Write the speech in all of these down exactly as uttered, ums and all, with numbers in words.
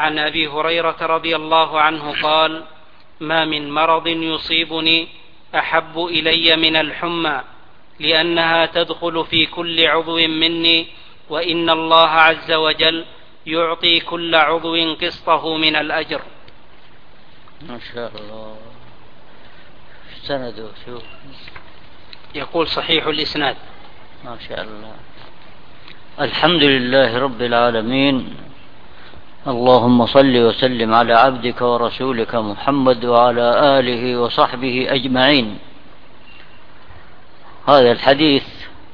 عن أبي هريرة رضي الله عنه قال: ما من مرض يصيبني أحب إلي من الحمى، لأنها تدخل في كل عضو مني، وإن الله عز وجل يعطي كل عضو قسطه من الأجر. ما شاء الله. سنده شو؟ يقول صحيح الإسناد. ما شاء الله. الحمد لله رب العالمين، اللهم صل وسلم على عبدك ورسولك محمد وعلى آله وصحبه أجمعين. هذا الحديث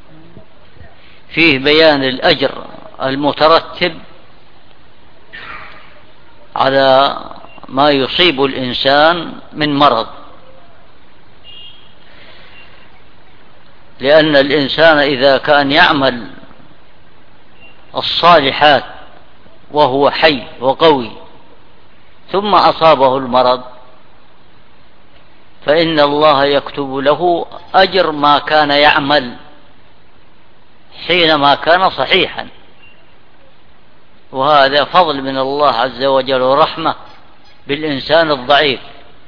فيه بيان الأجر المترتب على ما يصيب الإنسان من مرض، لأن الإنسان إذا كان يعمل الصالحات وهو حي وقوي ثم أصابه المرض فإن الله يكتب له أجر ما كان يعمل حينما كان صحيحا، وهذا فضل من الله عز وجل ورحمة بالإنسان الضعيف.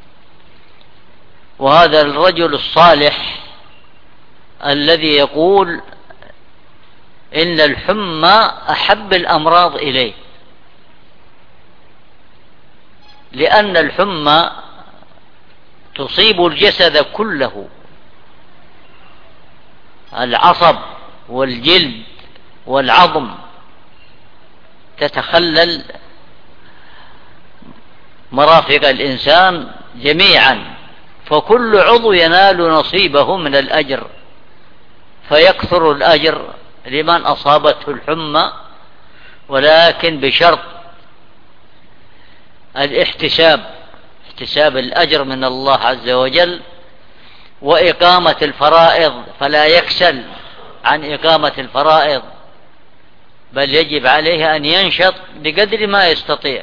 وهذا الرجل الصالح الذي يقول إن الحمى أحب الأمراض إليه، لأن الحمى تصيب الجسد كله، العصب والجلد والعظم تتخلل مرافق الإنسان جميعا، فكل عضو ينال نصيبه من الأجر، فيكثر الأجر لمن أصابته الحمى، ولكن بشرط الاحتساب، احتساب الأجر من الله عز وجل، وإقامة الفرائض، فلا يكسل عن إقامة الفرائض، بل يجب عليه أن ينشط بقدر ما يستطيع،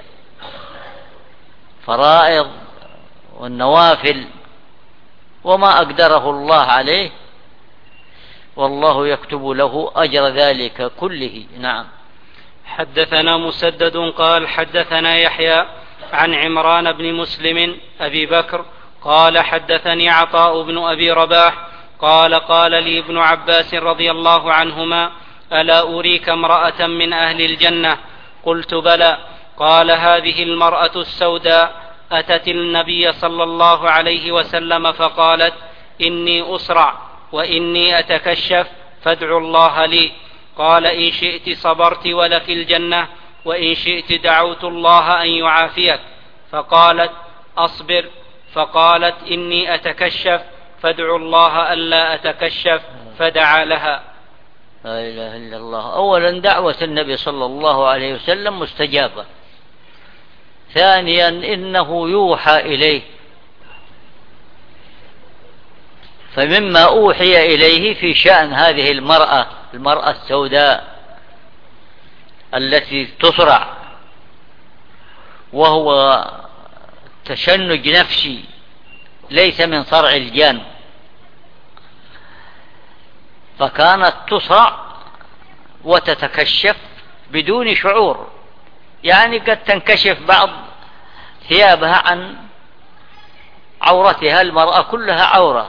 فرائض والنوافل وما أقدره الله عليه، والله يكتب له أجر ذلك كله. نعم. حدثنا مسدد قال حدثنا يحيى عن عمران بن مسلم أبي بكر قال حدثني عطاء بن أبي رباح قال قال لي ابن عباس رضي الله عنهما: ألا أريك امرأة من أهل الجنة؟ قلت: بلى. قال: هذه المرأة السوداء أتت النبي صلى الله عليه وسلم فقالت: إني أسرع وإني أتكشف فادعوا الله لي. قال: إن شئت صبرت ولك الجنة، وإن شئت دعوت الله أن يعافيك. فقالت: أصبر. فقالت: إني أتكشف فادعوا الله ألا أتكشف، فدعا لها. لا إله إلا الله. أولا دعوة النبي صلى الله عليه وسلم مستجابة. ثانيا إنه يوحى إليه، فمما أوحي إليه في شأن هذه المرأة المرأة السوداء التي تصرع، وهو تشنج نفسي ليس من صرع الجان، فكانت تصرع وتتكشف بدون شعور، يعني قد تنكشف بعض ثيابها عن عورتها، المرأة كلها عورة،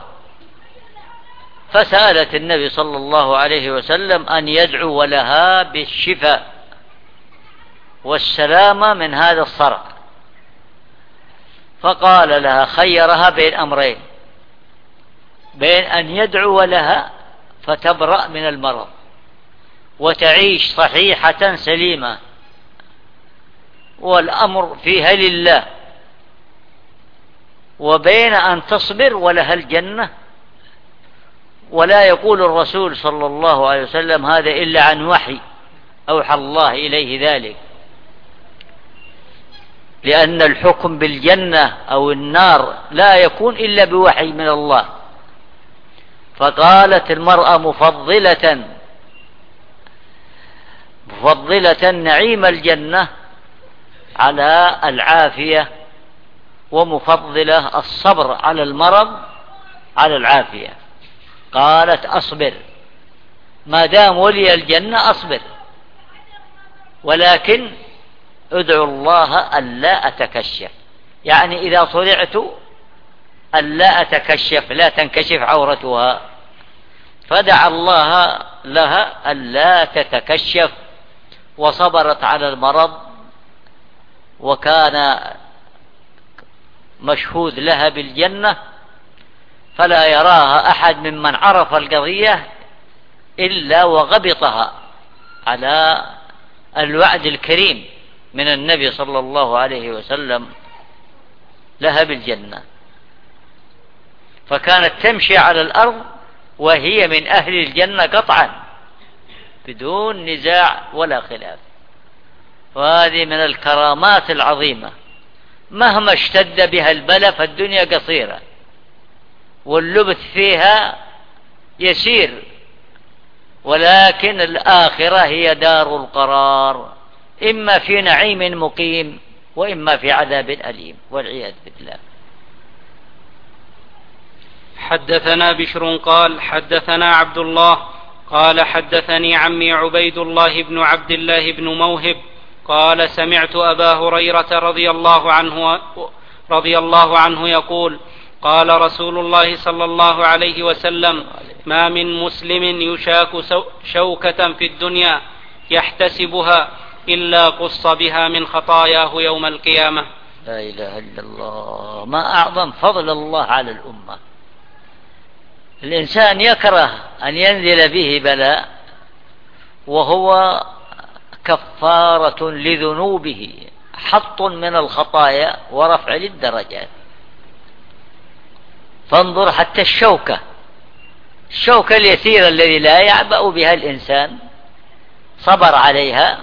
فسألت النبي صلى الله عليه وسلم أن يدعو لها بالشفاء والسلامة من هذا الصرع، فقال لها، خيرها بين أمرين: بين أن يدعو لها فتبرأ من المرض وتعيش صحيحة سليمة والأمر فيها لله، وبين أن تصبر ولها الجنة. ولا يقول الرسول صلى الله عليه وسلم هذا إلا عن وحي أوحى الله إليه ذلك، لأن الحكم بالجنة أو النار لا يكون إلا بوحي من الله. فقالت المرأة مفضلة مفضلة نعيم الجنة على العافية، ومفضلة الصبر على المرض على العافية. قالت: أصبر، ما دام ولي الجنة أصبر، ولكن ادعوا الله ألا أتكشف، يعني إذا طلعت ألا أتكشف، لا تنكشف عورتها، فدعا الله لها ألا تتكشف، وصبرت على المرض، وكان مشهود لها بالجنة، فلا يراها أحد ممن عرف القضية إلا وغبطها على الوعد الكريم من النبي صلى الله عليه وسلم لها بالجنة، فكانت تمشي على الأرض وهي من أهل الجنة قطعا بدون نزاع ولا خلاف. وهذه من الكرامات العظيمة، مهما اشتد بها البلاء فالدنيا قصيرة واللبث فيها يسير، ولكن الآخرة هي دار القرار، إما في نعيم مقيم وإما في عذاب أليم والعياذ بالله. حدثنا بشر قال حدثنا عبد الله قال حدثني عمي عبيد الله بن عبد الله بن موهب قال سمعت أبا هريرة رضي الله عنه رضي الله عنه يقول قال رسول الله صلى الله عليه وسلم ما من مسلم يشاك شوكة في الدنيا يحتسبها إلا قص بها من خطاياه يوم القيامة. لا إله إلا الله، ما أعظم فضل الله على الأمة. الإنسان يكره أن ينزل به بلاء وهو كفارة لذنوبه، حط من الخطايا ورفع للدرجات. فانظر حتى الشوكة الشوكة اليسيرة الذي لا يعبأ بها الإنسان صبر عليها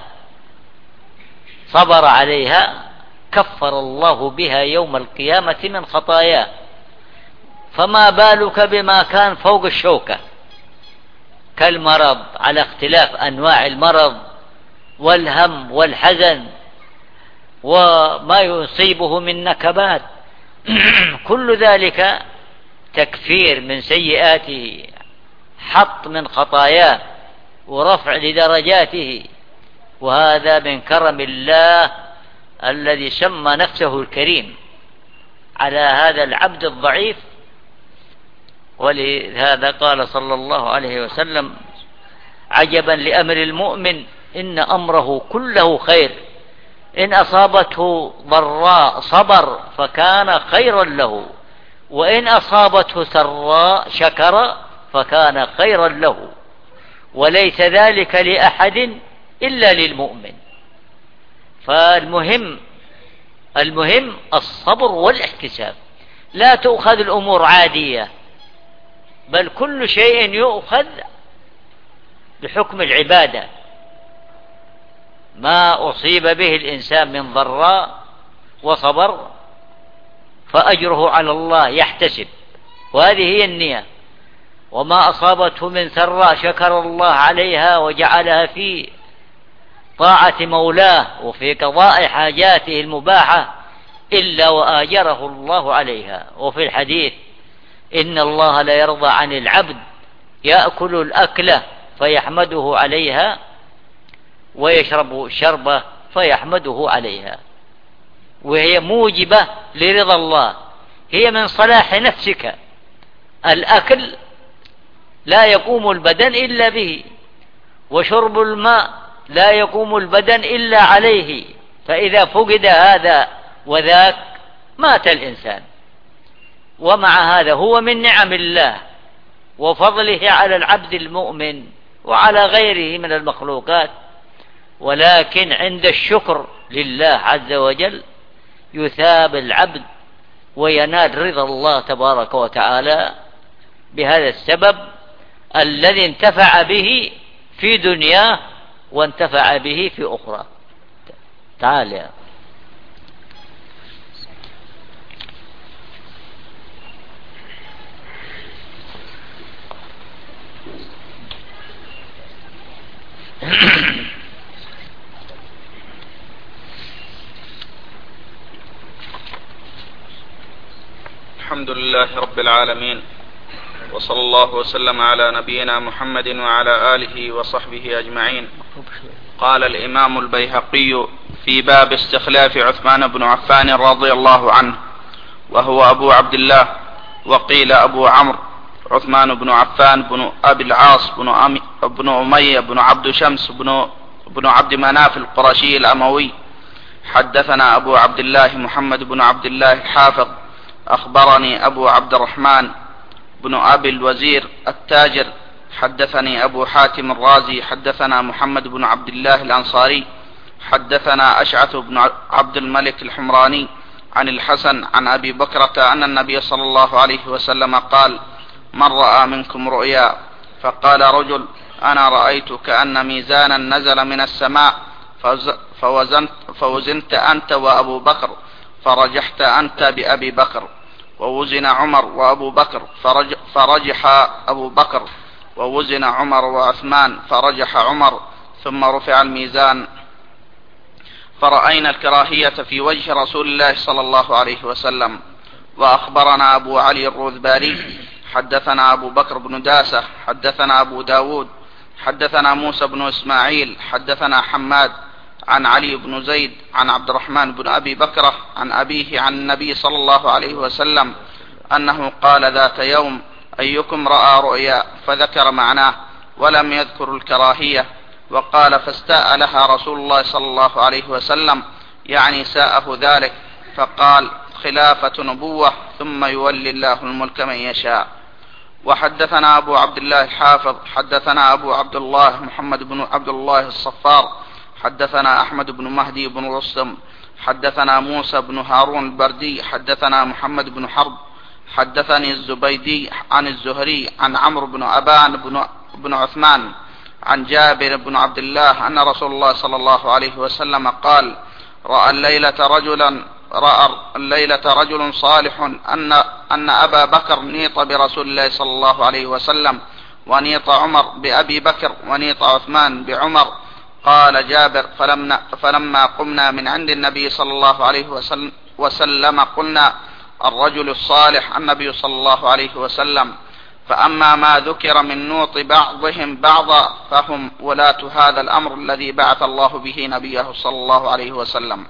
صبر عليها كفر الله بها يوم القيامة من خطاياه، فما بالك بما كان فوق الشوكة كالمرض، على اختلاف أنواع المرض والهم والحزن وما يصيبه من نكبات كل ذلك تكفير من سيئاته، حط من خطاياه ورفع لدرجاته. وهذا من كرم الله الذي سمى نفسه الكريم على هذا العبد الضعيف. ولهذا قال صلى الله عليه وسلم عجبا لأمر المؤمن إن أمره كله خير، إن أصابته ضراء صبر فكان خيرا له، وإن أصابته سراء شكر فكان خيرا له، وليس ذلك لأحد إلا للمؤمن. فالمهم المهم الصبر والاحتساب، لا تؤخذ الأمور عادية، بل كل شيء يؤخذ بحكم العبادة. ما أصيب به الإنسان من ضراء وصبر فأجره على الله يحتسب، وهذه هي النية. وما أصابته من سراء شكر الله عليها وجعلها في طاعة مولاه وفي قضاء حاجاته المباحة إلا وآجره الله عليها. وفي الحديث إن الله لا يرضى عن العبد يأكل الأكلة فيحمده عليها ويشرب الشربة فيحمده عليها، وهي موجبة لرضا الله، هي من صلاح نفسك. الأكل لا يقوم البدن إلا به، وشرب الماء لا يقوم البدن إلا عليه، فإذا فقد هذا وذاك مات الإنسان. ومع هذا هو من نعم الله وفضله على العبد المؤمن وعلى غيره من المخلوقات، ولكن عند الشكر لله عز وجل يثاب العبد وينال رضا الله تبارك وتعالى بهذا السبب الذي انتفع به في دنياه وانتفع به في أخرى. تعال يا الحمد لله رب العالمين، وصلى الله وسلم على نبينا محمد وعلى آله وصحبه أجمعين. قال الإمام البيهقي في باب استخلاف عثمان بن عفان رضي الله عنه، وهو أبو عبد الله، وقيل أبو عمرو، عثمان بن عفان بن أبي العاص بن, أمي بن أمية بن عبد شمس بن, بن عبد مناف القرشي الأموي. حدثنا أبو عبد الله محمد بن عبد الله الحافظ أخبرني أبو عبد الرحمن بن أبي الوزير التاجر حدثني أبو حاتم الرازي حدثنا محمد بن عبد الله الأنصاري حدثنا أشعث بن عبد الملك الحمراني عن الحسن عن أبي بكرة أن النبي صلى الله عليه وسلم قال: من رأى منكم رؤيا؟ فقال رجل: أنا رأيت كأن ميزانا نزل من السماء فوزنت, فوزنت أنت وأبو بكر فرجحت أنت بأبي بكر، ووزن عمر وأبو بكر فرج فرجح أبو بكر، ووزن عمر وعثمان فرجح عمر، ثم رفع الميزان. فرأينا الكراهية في وجه رسول الله صلى الله عليه وسلم. وأخبرنا أبو علي الروذباري حدثنا أبو بكر بن داسة حدثنا أبو داود حدثنا موسى بن إسماعيل حدثنا حماد عن علي بن زيد عن عبد الرحمن بن أبي بكرة عن أبيه عن النبي صلى الله عليه وسلم أنه قال ذات يوم: أيكم رأى رؤيا؟ فذكر معناه ولم يذكر الكراهية. وقال: فاستاء لها رسول الله صلى الله عليه وسلم، يعني ساءه ذلك، فقال: خلافة نبوة، ثم يولي الله الملك من يشاء. وحدثنا أبو عبد الله الحافظ حدثنا أبو عبد الله محمد بن عبد الله الصفار حدثنا أحمد بن مهدي بن رستم حدثنا موسى بن هارون البردي حدثنا محمد بن حرب حدثني الزبيدي عن الزهري عن عمرو بن أبان بن, بن عثمان عن جابر بن عبد الله أن رسول الله صلى الله عليه وسلم قال: رأى الليلة رجلا رأى الليلة رجل صالح أن, أن أبا بكر نيط برسول الله صلى الله عليه وسلم، ونيط عمر بأبي بكر، ونيط عثمان بعمر. قال جابر: فلما, فلما قمنا من عند النبي صلى الله عليه وسلم, وسلم قلنا: الرجل الصالح النبي صلى الله عليه وسلم. فأما ما ذكر من نوط بعضهم بعضا فهم ولاة هذا الأمر الذي بعث الله به نبيه صلى الله عليه وسلم.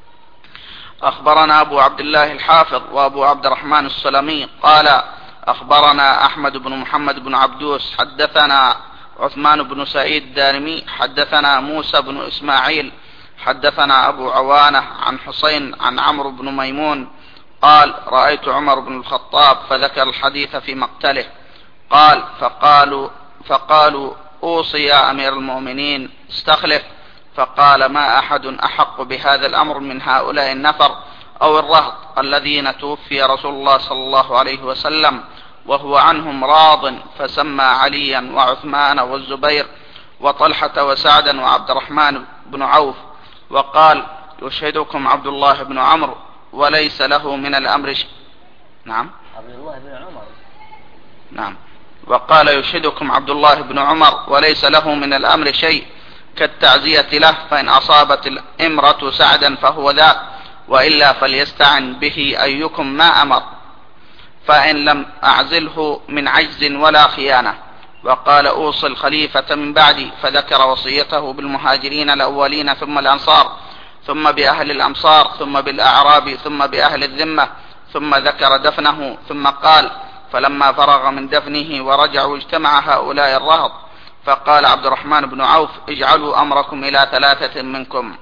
أخبرنا أبو عبد الله الحافظ وأبو عبد الرحمن السلمي قال: أخبرنا أحمد بن محمد بن عبدوس حدثنا عثمان بن سعيد الدارمي حدثنا موسى بن إسماعيل حدثنا أبو عوانة عن حسين عن عمرو بن ميمون قال: رأيت عمر بن الخطاب، فذكر الحديث في مقتله. قال: فقالوا, فقالوا أوصي يا أمير المؤمنين استخلف. فقال: ما أحد أحق بهذا الأمر من هؤلاء النفر أو الرهط الذين توفي رسول الله صلى الله عليه وسلم وهو عنهم راض، فسمى عليا وعثمان والزبير وطلحة وسعدا وعبد الرحمن بن عوف، وقال: يشهدكم عبد الله بن عمرو وليس له من الأمر شيء. نعم عبد الله بن عمر. نعم. وقال: يشهدكم عبد الله بن عمر وليس له من الأمر شيء، كالتعزية له، فإن أصابت الإمرة سعدا فهو ذاك، وإلا فليستعن به أيكم ما أمر، فإن لم أعزله من عجز ولا خيانة. وقال: أوصي الخليفة من بعدي، فذكر وصيته بالمهاجرين الأولين ثم الأنصار، ثم بأهل الأمصار، ثم بالأعراب، ثم بأهل الذمة، ثم ذكر دفنه، ثم قال: فلما فرغ من دفنه ورجعوا اجتمع هؤلاء الرهط، فقال عبد الرحمن بن عوف: اجعلوا أمركم إلى ثلاثة منكم.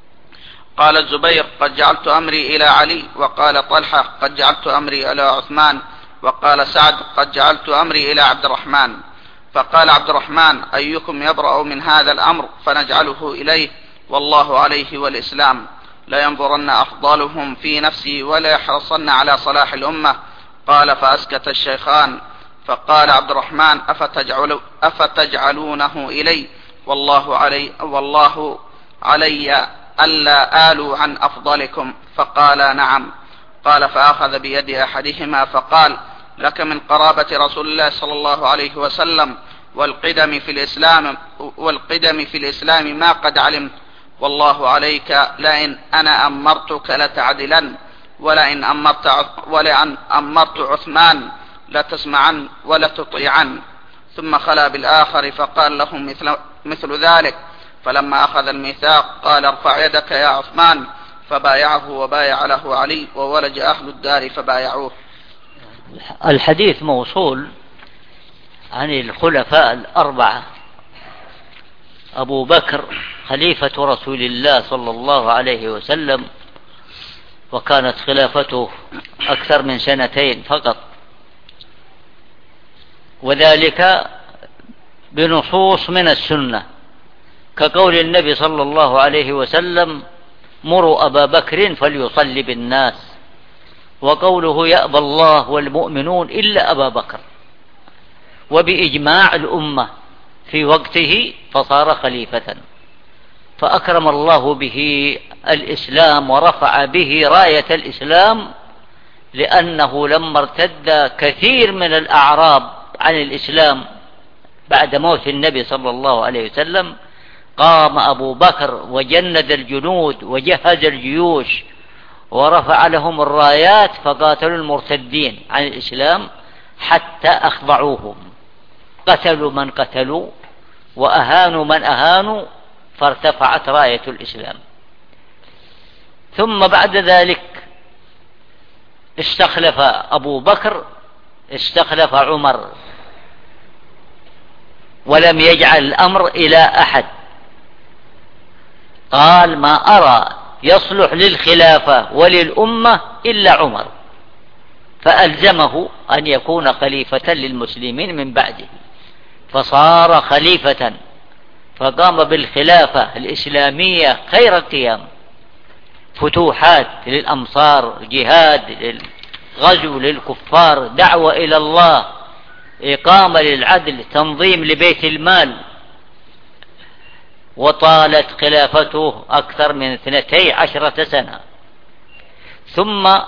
قال الزبير: قد جعلت أمري إلى علي. وقال طلحة: قد جعلت أمري إلى عثمان. وقال سعد: قد جعلت أمري إلى عبد الرحمن. فقال عبد الرحمن: أيكم يبرأ من هذا الأمر فنجعله إليه، والله عليه والإسلام، لا ينظرن أفضلهم في نفسي ولا يحرصن على صلاح الأمة. قال: فأسكت الشيخان. فقال عبد الرحمن: أفتجعل أفتجعلونه إلي والله علي, والله علي ألا آلوا عن أفضلكم؟ فقال: نعم. قال: فأخذ بيد أحدهما فقال: لك من قرابة رسول الله صلى الله عليه وسلم والقدم في الإسلام, والقدم في الإسلام ما قد علمت، والله عليك، لئن أنا أمرتك لتعدلن، ولئن أمرت, ولئن أمرت عثمان لتسمعن ولا تطيعن. ثم خلا بالآخر فقال له مثل, مثل ذلك، فلما أخذ الميثاق قال ارفع يدك يا عثمان، فبايعه وبايع له علي، وولج أهل الدار فبايعوه. الحديث موصول عن الخلفاء الأربعة: أبو بكر خليفة رسول الله صلى الله عليه وسلم، وكانت خلافته أكثر من سنتين فقط، وذلك بنصوص من السنة، كقول النبي صلى الله عليه وسلم: مروا أبا بكر فليصلي بالناس، وقوله: يأبى الله والمؤمنون إلا أبا بكر، وبإجماع الأمة في وقته فصار خليفة، فأكرم الله به الإسلام ورفع به راية الإسلام، لأنه لما ارتد كثير من الأعراب عن الإسلام بعد موت النبي صلى الله عليه وسلم، قام أبو بكر وجند الجنود وجهز الجيوش ورفع لهم الرايات، فقاتلوا المرتدين عن الإسلام حتى أخضعوهم، قتلوا من قتلوا وأهانوا من أهانوا، فارتفعت راية الإسلام. ثم بعد ذلك استخلف أبو بكر استخلف عمر، ولم يجعل الأمر إلى أحد، قال: ما أرى يصلح للخلافة وللأمة إلا عمر، فألزمه أن يكون خليفة للمسلمين من بعده، فصار خليفة، فقام بالخلافة الإسلامية خير القيام، فتوحات للأمصار، جهاد، غزو للكفار، دعوة إلى الله، إقامة للعدل، تنظيم لبيت المال، وطالت خلافته أكثر من اثنتي عشرة سنة. ثم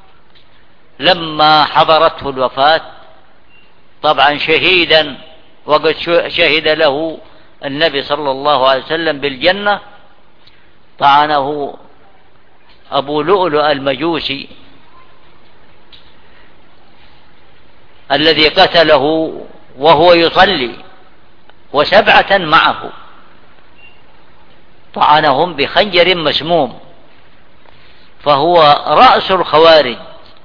لما حضرته الوفاة، طبعا شهيدا، وقد شهد له النبي صلى الله عليه وسلم بالجنة، طعنه أبو لؤلؤ المجوسي الذي قتله وهو يصلي وسبعة معه، طعنهم بخنجر مسموم، فهو رأس الخوارج،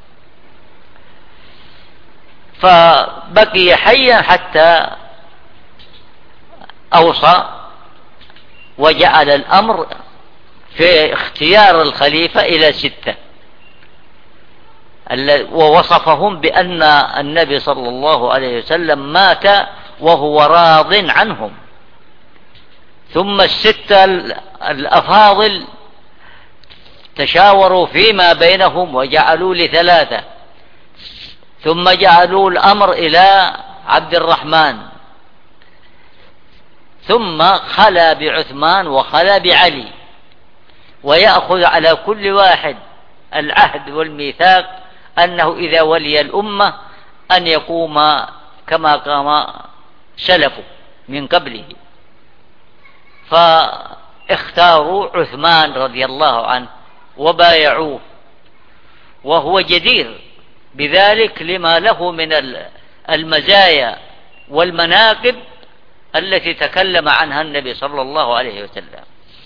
فبقي حيا حتى أوصى وجعل الأمر في اختيار الخليفة إلى ستة، ووصفهم بأن النبي صلى الله عليه وسلم مات وهو راض عنهم. ثم الستة الأفاضل تشاوروا فيما بينهم وجعلوا لثلاثة، ثم جعلوا الأمر إلى عبد الرحمن، ثم خلا بعثمان وخلا بعلي، ويأخذ على كل واحد العهد والميثاق أنه إذا ولي الأمة أن يقوم كما قام سلفه من قبله. فاختاروا عثمان رضي الله عنه وبايعوه، وهو جدير بذلك لما له من المزايا والمناقب التي تكلم عنها النبي صلى الله عليه وسلم.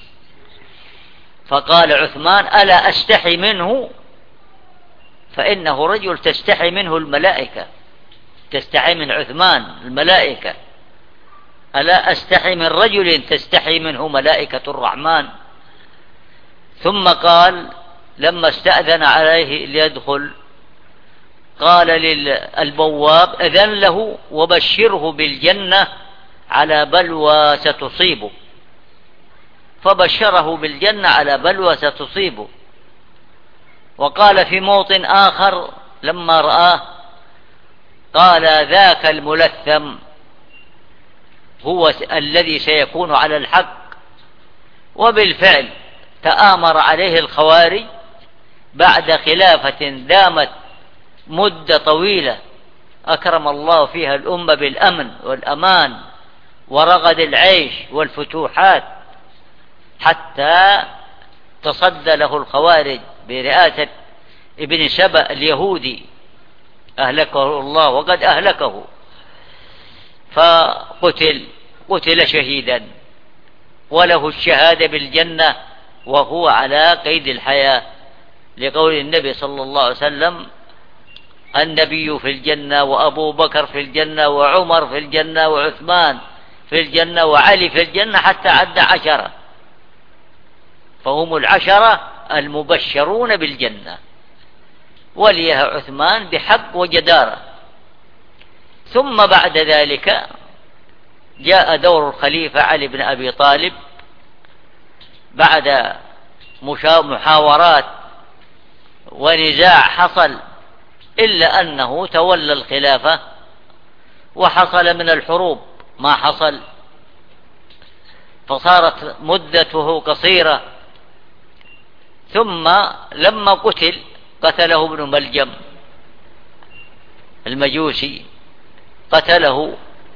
فقال عثمان: ألا أستحي منه؟ فإنه رجل تستحي منه الملائكة، تستحي من عثمان الملائكة، ألا أستحي من رجل تستحي منه ملائكة الرحمن. ثم قال لما استأذن عليه ليدخل، قال للبواب: أذن له وبشره بالجنة على بلوى ستصيبه، فبشره بالجنة على بلوى ستصيبه. وقال في موطن آخر لما رآه، قال: ذاك الملثم هو الذي سيكون على الحق. وبالفعل تآمر عليه الخوارج بعد خلافة دامت مدة طويلة، أكرم الله فيها الأمة بالأمن والأمان ورغد العيش والفتوحات، حتى تصدى له الخوارج برئاسة ابن سبأ اليهودي، أهلكه الله وقد أهلكه، فقتل قتل شهيدا. وله الشهادة بالجنة وهو على قيد الحياة، لقول النبي صلى الله عليه وسلم: النبي في الجنة، وأبو بكر في الجنة، وعمر في الجنة، وعثمان في الجنة، وعلي في الجنة، حتى عد عشرة، فهم العشرة المبشرون بالجنة، وليها عثمان بحق وجدارة. ثم بعد ذلك جاء دور الخليفة علي بن أبي طالب بعد محاورات ونزاع حصل، إلا أنه تولى الخلافة، وحصل من الحروب ما حصل، فصارت مدته قصيرة. ثم لما قتل قتله ابن ملجم المجوسي، قتله.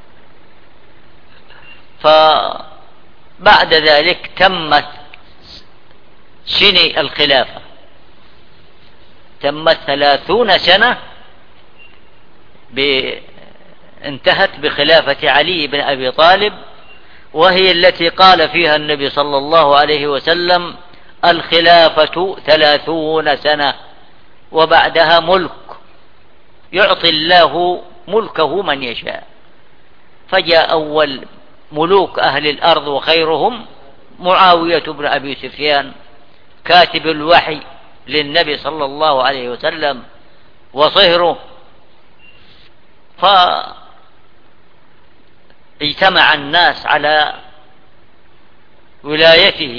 فبعد ذلك تمت سنة الخلافة، تمت ثلاثون سنة، انتهت بخلافة علي بن أبي طالب، وهي التي قال فيها النبي صلى الله عليه وسلم: الخلافة ثلاثون سنة وبعدها ملك، يعطي الله ملكه من يشاء. فجاء أول ملوك أهل الأرض وخيرهم معاوية بن أبي سفيان، كاتب الوحي للنبي صلى الله عليه وسلم وصهره. فاجتمع الناس على ولايته،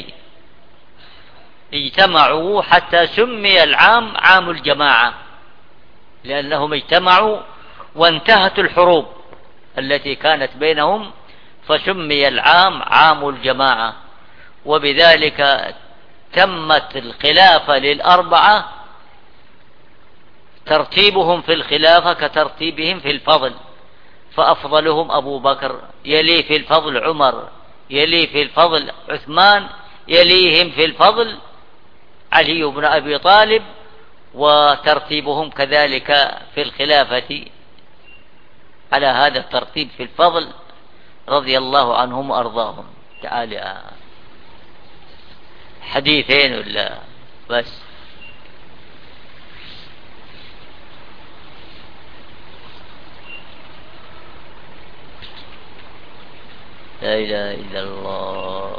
اجتمعوا حتى سمي العام عام الجماعة، لأنهم اجتمعوا وانتهت الحروب التي كانت بينهم، فسمي العام عام الجماعة. وبذلك تمت الخلافة للأربعة، ترتيبهم في الخلافة كترتيبهم في الفضل، فأفضلهم أبو بكر، يلي في الفضل عمر، يلي في الفضل عثمان، يليهم في الفضل علي بن أبي طالب، وترتيبهم كذلك في الخلافة على هذا الترتيب في الفضل، رضي الله عنهم وأرضاهم. تعالى حديثين ولا بس؟ لا إله إلا الله.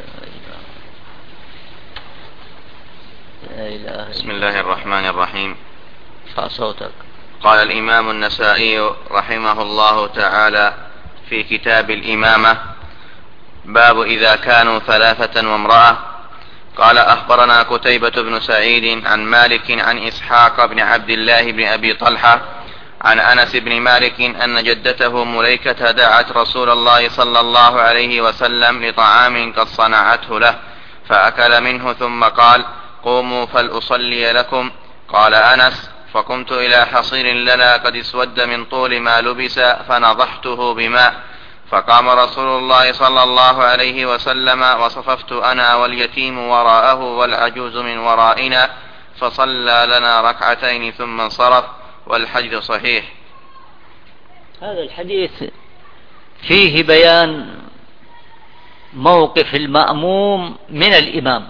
لا إله. بسم الله الرحمن الرحيم. ارفع صوتك. قال الإمام النسائي رحمه الله تعالى في كتاب الإمامة: باب إذا كانوا ثلاثة وامرأة. قال: أخبرنا قتيبة بن سعيد عن مالك عن إسحاق بن عبد الله بن أبي طلحة عن أنس بن مالك أن جدته مليكة دعت رسول الله صلى الله عليه وسلم لطعام قد صنعته له، فأكل منه ثم قال: قوموا فلأصلي لكم. قال أنس: فقمت إلى حصير لنا قد اسود من طول ما لبس فنضحته بماء، فقام رسول الله صلى الله عليه وسلم وصففت أنا واليتيم وراءه والعجوز من ورائنا، فصلى لنا ركعتين ثم انصرف، والحديث صحيح. هذا الحديث فيه بيان موقف المأموم من الإمام،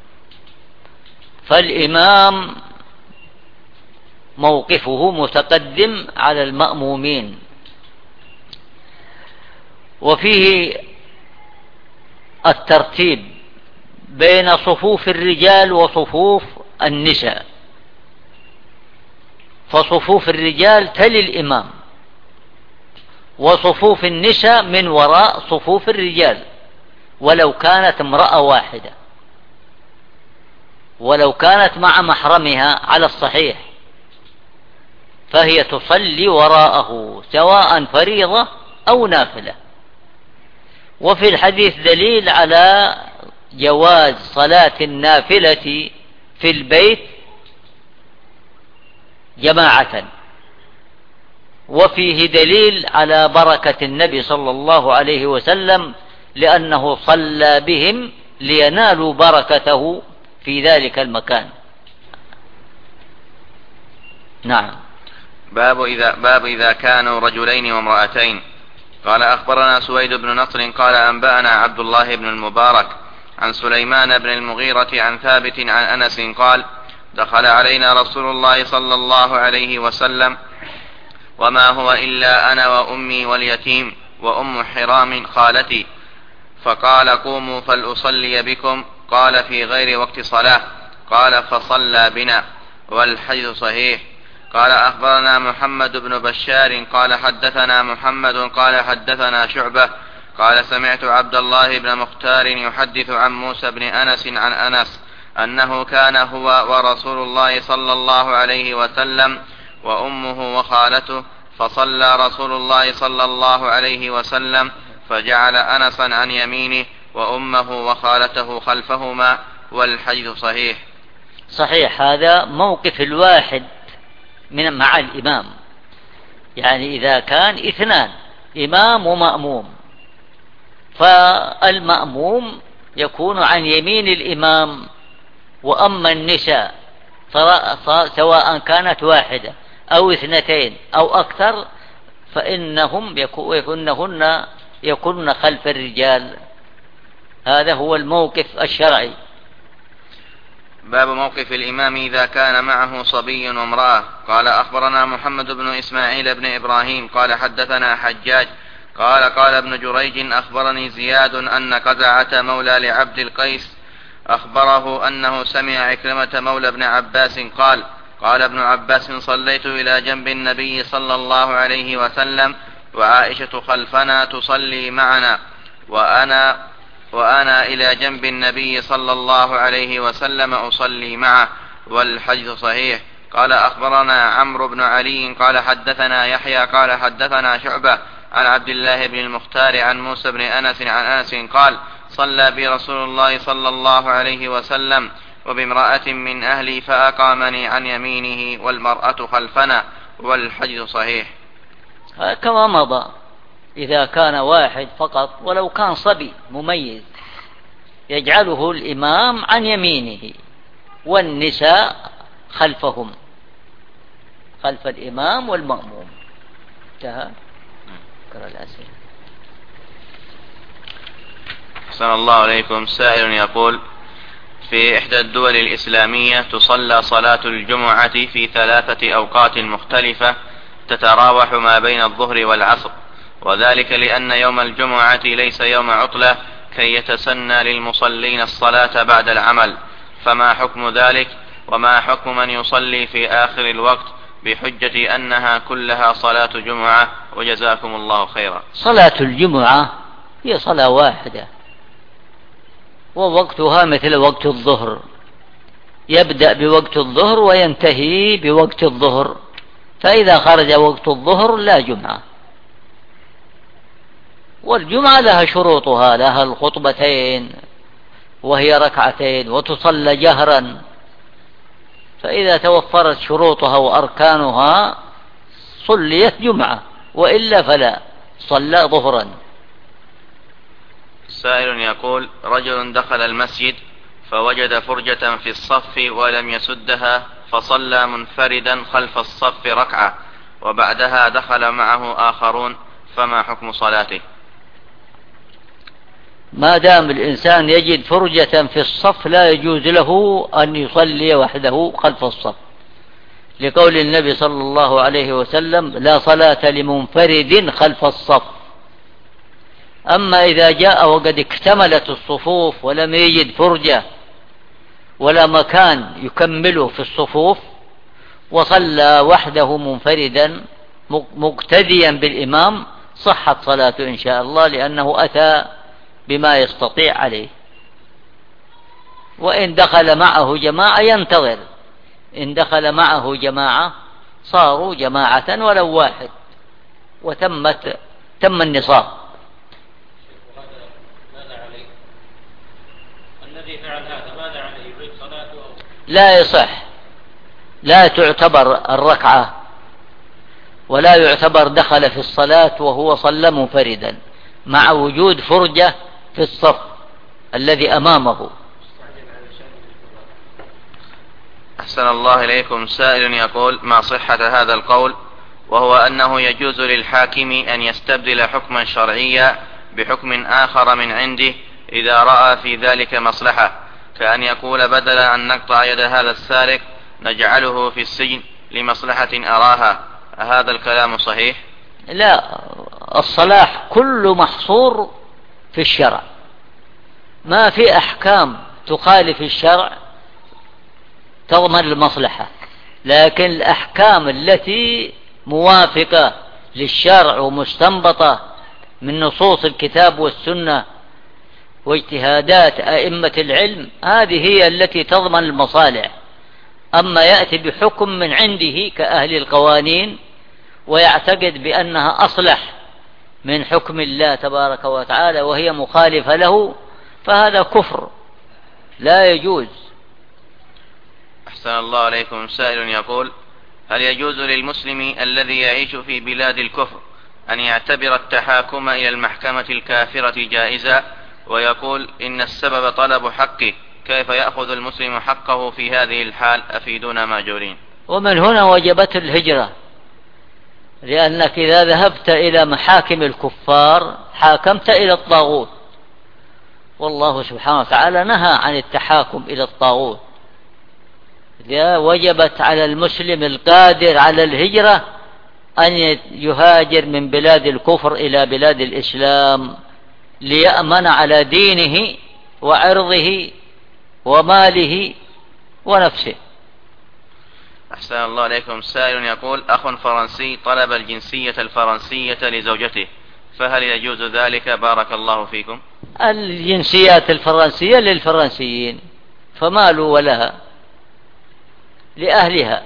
فالإمام موقفه متقدم على المأمومين، وفيه الترتيب بين صفوف الرجال وصفوف النساء، فصفوف الرجال تلي الإمام، وصفوف النساء من وراء صفوف الرجال، ولو كانت امرأة واحدة، ولو كانت مع محرمها على الصحيح فهي تصلي وراءه سواء فريضة أو نافلة. وفي الحديث دليل على جواز صلاة النافلة في البيت جماعة، وفيه دليل على بركة النبي صلى الله عليه وسلم، لأنه صلى بهم لينالوا بركته في ذلك المكان. نعم. باب إذا, باب إذا كانوا رجلين وامرأتين. قال أخبرنا سويد بن نصر قال أنبأنا عبد الله بن المبارك عن سليمان بن المغيرة عن ثابت عن أنس قال دخل علينا رسول الله صلى الله عليه وسلم وما هو إلا أنا وأمي واليتيم وأم حرام خالتي، فقال قوموا فلأصلي بكم، قال في غير وقت صلاة، قال فصلى بنا، والحديث صحيح. قال أخبرنا محمد بن بشار قال حدثنا محمد قال حدثنا شعبة قال سمعت عبد الله بن مختار يحدث عن موسى بن أنس عن أنس أنه كان هو ورسول الله صلى الله عليه وسلم وأمه وخالته، فصلى رسول الله صلى الله عليه وسلم فجعل أنسا عن يمينه وأمه وخالته خلفهما، والحديث صحيح. صحيح. هذا موقف الواحد من مع الإمام، يعني إذا كان اثنان إمام ومأموم، فالمأموم يكون عن يمين الإمام، وأما النساء سواء كانت واحدة أو اثنتين أو أكثر فإنهم يكونهن يكون خلف الرجال. هذا هو الموقف الشرعي. باب موقف الإمام إذا كان معه صبي وامرأة. قال أخبرنا محمد بن إسماعيل بن إبراهيم قال حدثنا حجاج قال قال ابن جريج أخبرني زياد أن قزعة مولى لعبد القيس أخبره أنه سمع عكرمة مولى ابن عباس قال قال ابن عباس صليت إلى جنب النبي صلى الله عليه وسلم وعائشة خلفنا تصلي معنا وأنا وأنا إلى جنب النبي صلى الله عليه وسلم أصلي معه، والحديث صحيح. قال أخبرنا عمرو بن علي قال حدثنا يحيى قال حدثنا شعبة عن عبد الله بن المختار عن موسى بن أنس عن أنس قال صلى بي رسول الله صلى الله عليه وسلم وبامرأة من أهلي فأقامني عن يمينه والمرأة خلفنا، والحديث صحيح. كما مضى، إذا كان واحد فقط ولو كان صبي مميز يجعله الإمام عن يمينه والنساء خلفهم، خلف الإمام والمأموم. انتهى. اقرأ الأسئلة. أحسن الله عليكم. سائل يقول في إحدى الدول الإسلامية تصلى صلاة الجمعة في ثلاثة أوقات مختلفة تتراوح ما بين الظهر والعصر، وذلك لأن يوم الجمعة ليس يوم عطلة كي يتسنى للمصلين الصلاة بعد العمل، فما حكم ذلك؟ وما حكم من يصلي في آخر الوقت بحجة أنها كلها صلاة جمعة؟ وجزاكم الله خيرا. صلاة الجمعة هي صلاة واحدة ووقتها مثل وقت الظهر، يبدأ بوقت الظهر وينتهي بوقت الظهر، فإذا خرج وقت الظهر لا جمعة. والجمعة لها شروطها، لها الخطبتين وهي ركعتين وتصلى جهرا، فإذا توفرت شروطها وأركانها صليت جمعة، وإلا فلا، صلى ظهرا. سائل يقول رجل دخل المسجد فوجد فرجة في الصف ولم يسدها فصلى منفردا خلف الصف ركعة وبعدها دخل معه آخرون، فما حكم صلاته؟ ما دام الإنسان يجد فرجة في الصف لا يجوز له أن يصلي وحده خلف الصف، لقول النبي صلى الله عليه وسلم لا صلاة لمنفرد خلف الصف. أما إذا جاء وقد اكتملت الصفوف ولم يجد فرجة ولا مكان يكمله في الصفوف وصلى وحده منفردا مقتديا بالإمام صحت صلاته إن شاء الله، لأنه أتى بما يستطيع عليه. وإن دخل معه جماعة ينتظر، إن دخل معه جماعة صاروا جماعة ولو واحد وتمت تم النصاب. الذي فعل هذا ماذا عليه؟ يعيد صلاته؟ لا يصح، لا تعتبر الركعة ولا يعتبر دخل في الصلاة وهو صلى منفردا مع وجود فرجة في الصف الذي أمامه. أحسن الله إليكم. سائل يقول ما صحة هذا القول وهو أنه يجوز للحاكم أن يستبدل حكما شرعيا بحكم آخر من عنده إذا رأى في ذلك مصلحة، كأن يقول بدل أن نقطع يد هذا السارق نجعله في السجن لمصلحة أراها. هذا الكلام صحيح؟ لا، الصلاح كله محصور في الشرع، ما في أحكام تخالف الشرع تضمن المصلحة، لكن الأحكام التي موافقة للشرع ومستنبطة من نصوص الكتاب والسنة واجتهادات أئمة العلم هذه هي التي تضمن المصالح. أما يأتي بحكم من عنده كأهل القوانين ويعتقد بأنها أصلح من حكم الله تبارك وتعالى وهي مخالفة له، فهذا كفر لا يجوز. أحسن الله عليكم. سائل يقول: هل يجوز للمسلم الذي يعيش في بلاد الكفر أن يعتبر التحاكم إلى المحكمة الكافرة جائزا، ويقول إن السبب طلب حقه، كيف يأخذ المسلم حقه في هذه الحال؟ أفيدونا ماجورين. ومن هنا وجبت الهجرة، لأنك إذا ذهبت إلى محاكم الكفار حاكمت إلى الطاغوت، والله سبحانه وتعالى نهى عن التحاكم إلى الطاغوت. وجبت على المسلم القادر على الهجرة أن يهاجر من بلاد الكفر إلى بلاد الإسلام ليأمن على دينه وعرضه وماله ونفسه. أحسن الله عليكم. سائل يقول: أخ فرنسي طلب الجنسية الفرنسية لزوجته، فهل يجوز ذلك؟ بارك الله فيكم. الجنسيات الفرنسية للفرنسيين، فما له ولها، لأهلها.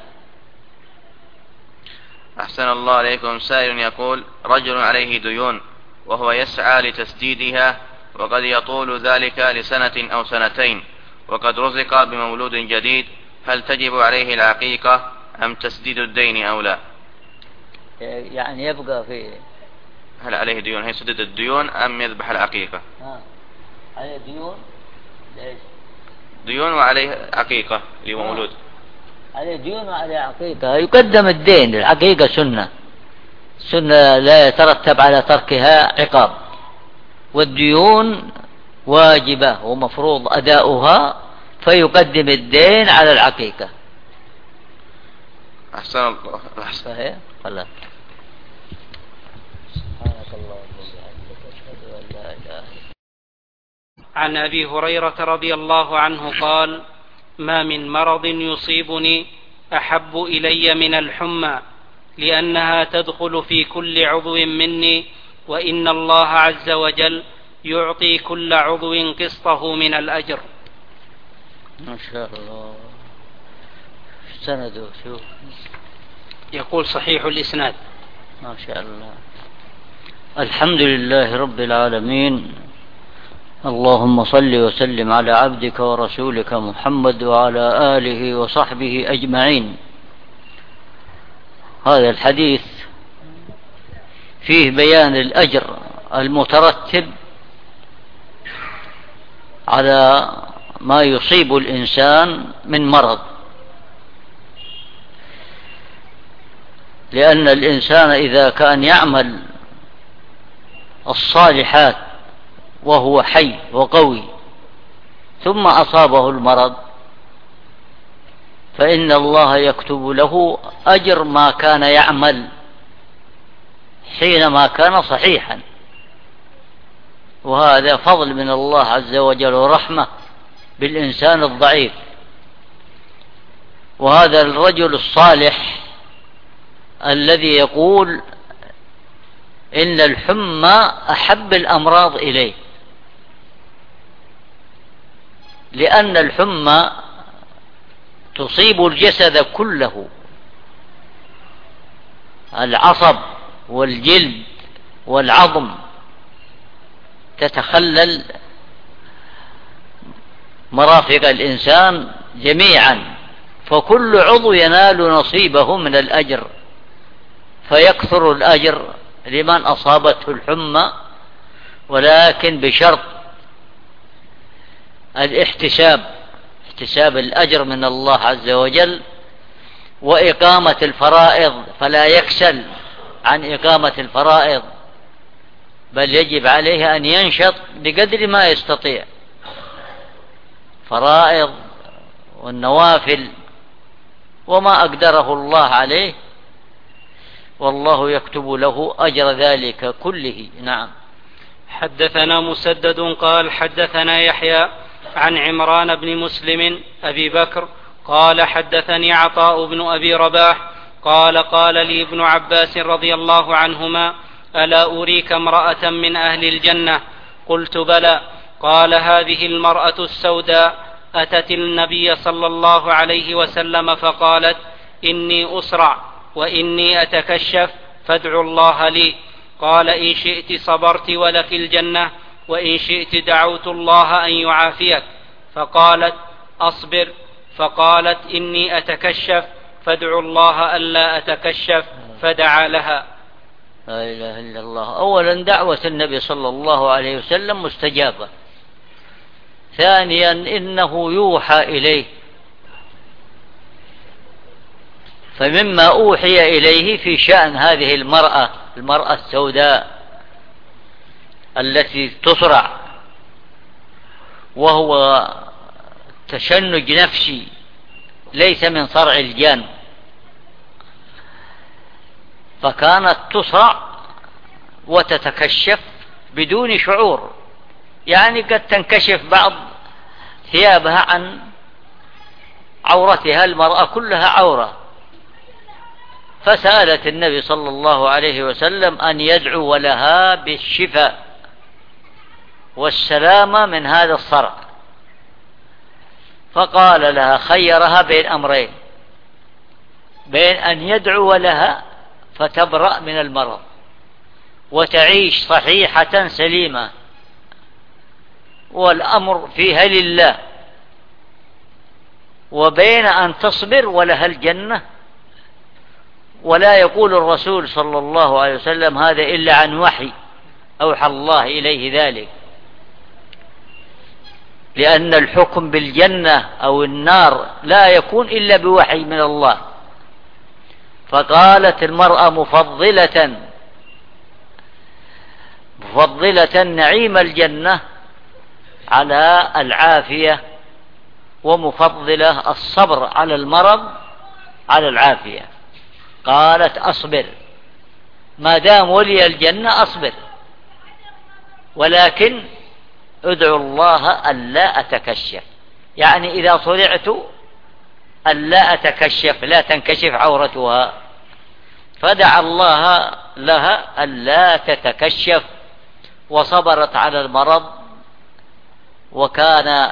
أحسن الله عليكم. سائل يقول: رجل عليه ديون وهو يسعى لتسديدها، وقد يطول ذلك لسنة أو سنتين، وقد رزق بمولود جديد، هل تجب عليه العقيقة أم تسديد الدين أو لا؟ يعني يبقى في هل عليه ديون هي سدد الديون أم يذبح العقيقة؟ ها. عليه ديون ليش؟ ديون وعليه عقيقة لمولود. عليه ديون وعليه عقيقة، يقدم الدين. العقيقة سنة سنة لا يترتب على تركها عقاب، والديون واجبة ومفروض أداؤها، فيقدم الدين على العقيقة. أحسن الله. صحيح ولا؟ سبحانك اللهم وبحمدك أشهد أن لا إله إلا أنت. عن أبي هريرة رضي الله عنه قال: ما من مرض يصيبني أحب إلي من الحمى، لأنها تدخل في كل عضو مني، وإن الله عز وجل يعطي كل عضو قسطه من الأجر. ما شاء الله. سنده شوف. يقول صحيح الإسناد. ما شاء الله. الحمد لله رب العالمين، اللهم صل وسلم على عبدك ورسولك محمد وعلى آله وصحبه أجمعين. هذا الحديث فيه بيان الأجر المترتب على ما يصيب الإنسان من مرض، لأن الإنسان إذا كان يعمل الصالحات وهو حي وقوي ثم أصابه المرض، فإن الله يكتب له أجر ما كان يعمل حينما كان صحيحا، وهذا فضل من الله عز وجل ورحمة بالإنسان الضعيف. وهذا الرجل الصالح الذي يقول إن الحمى أحب الأمراض إليه، لأن الحمى تصيب الجسد كله، العصب والجلد والعظم تتخلل مرافق الإنسان جميعا، فكل عضو ينال نصيبه من الأجر، فيكثر الأجر لمن أصابته الحمى، ولكن بشرط الاحتساب، احتساب الأجر من الله عز وجل، وإقامة الفرائض، فلا يكسل عن إقامة الفرائض، بل يجب عليه أن ينشط بقدر ما يستطيع. فرائض والنوافل وما أقدره الله عليه، والله يكتب له أجر ذلك كله. نعم. حدثنا مسدد قال حدثنا يحيى عن عمران بن مسلم أبي بكر قال حدثني عطاء بن أبي رباح قال قال لي ابن عباس رضي الله عنهما: ألا أريك امرأة من أهل الجنة؟ قلت: بلى. قال: هذه المرأة السوداء أتت النبي صلى الله عليه وسلم فقالت: إني أسرع وإني أتكشف فادعوا الله لي. قال: إن شئت صبرت ولك الجنة، وإن شئت دعوت الله أن يعافيك. فقالت: أصبر. فقالت: إني أتكشف فادعوا الله ألا أتكشف، فدعا لها. لا إله إلا الله. أولا دعوة النبي صلى الله عليه وسلم مستجابة. ثانيا إنه يوحى إليه، فمما أوحي إليه في شأن هذه المرأة المرأة السوداء التي تصرع، وهو تشنج نفسي ليس من صرع الجان، فكانت تصرع وتتكشف بدون شعور، يعني قد تنكشف بعض ثيابها عن عورتها، المرأة كلها عورة. فسألت النبي صلى الله عليه وسلم أن يدعو لها بالشفاء والسلامة من هذا الصرع، فقال لها، خيرها بين أمرين: بين أن يدعو لها فتبرأ من المرض وتعيش صحيحة سليمة والأمر فيها لله، وبين أن تصبر ولها الجنة. ولا يقول الرسول صلى الله عليه وسلم هذا إلا عن وحي أوحى الله إليه ذلك، لأن الحكم بالجنة أو النار لا يكون إلا بوحي من الله. فقالت المرأة مفضلة مفضلة نعيم الجنة على العافية، ومفضلة الصبر على المرض على العافية. قالت: أصبر، ما دام ولي الجنة أصبر، ولكن ادعو الله ألا أتكشف، يعني إذا صرعت ألا أتكشف، لا تنكشف عورتها. فدعا الله لها ألا تتكشف، وصبرت على المرض، وكان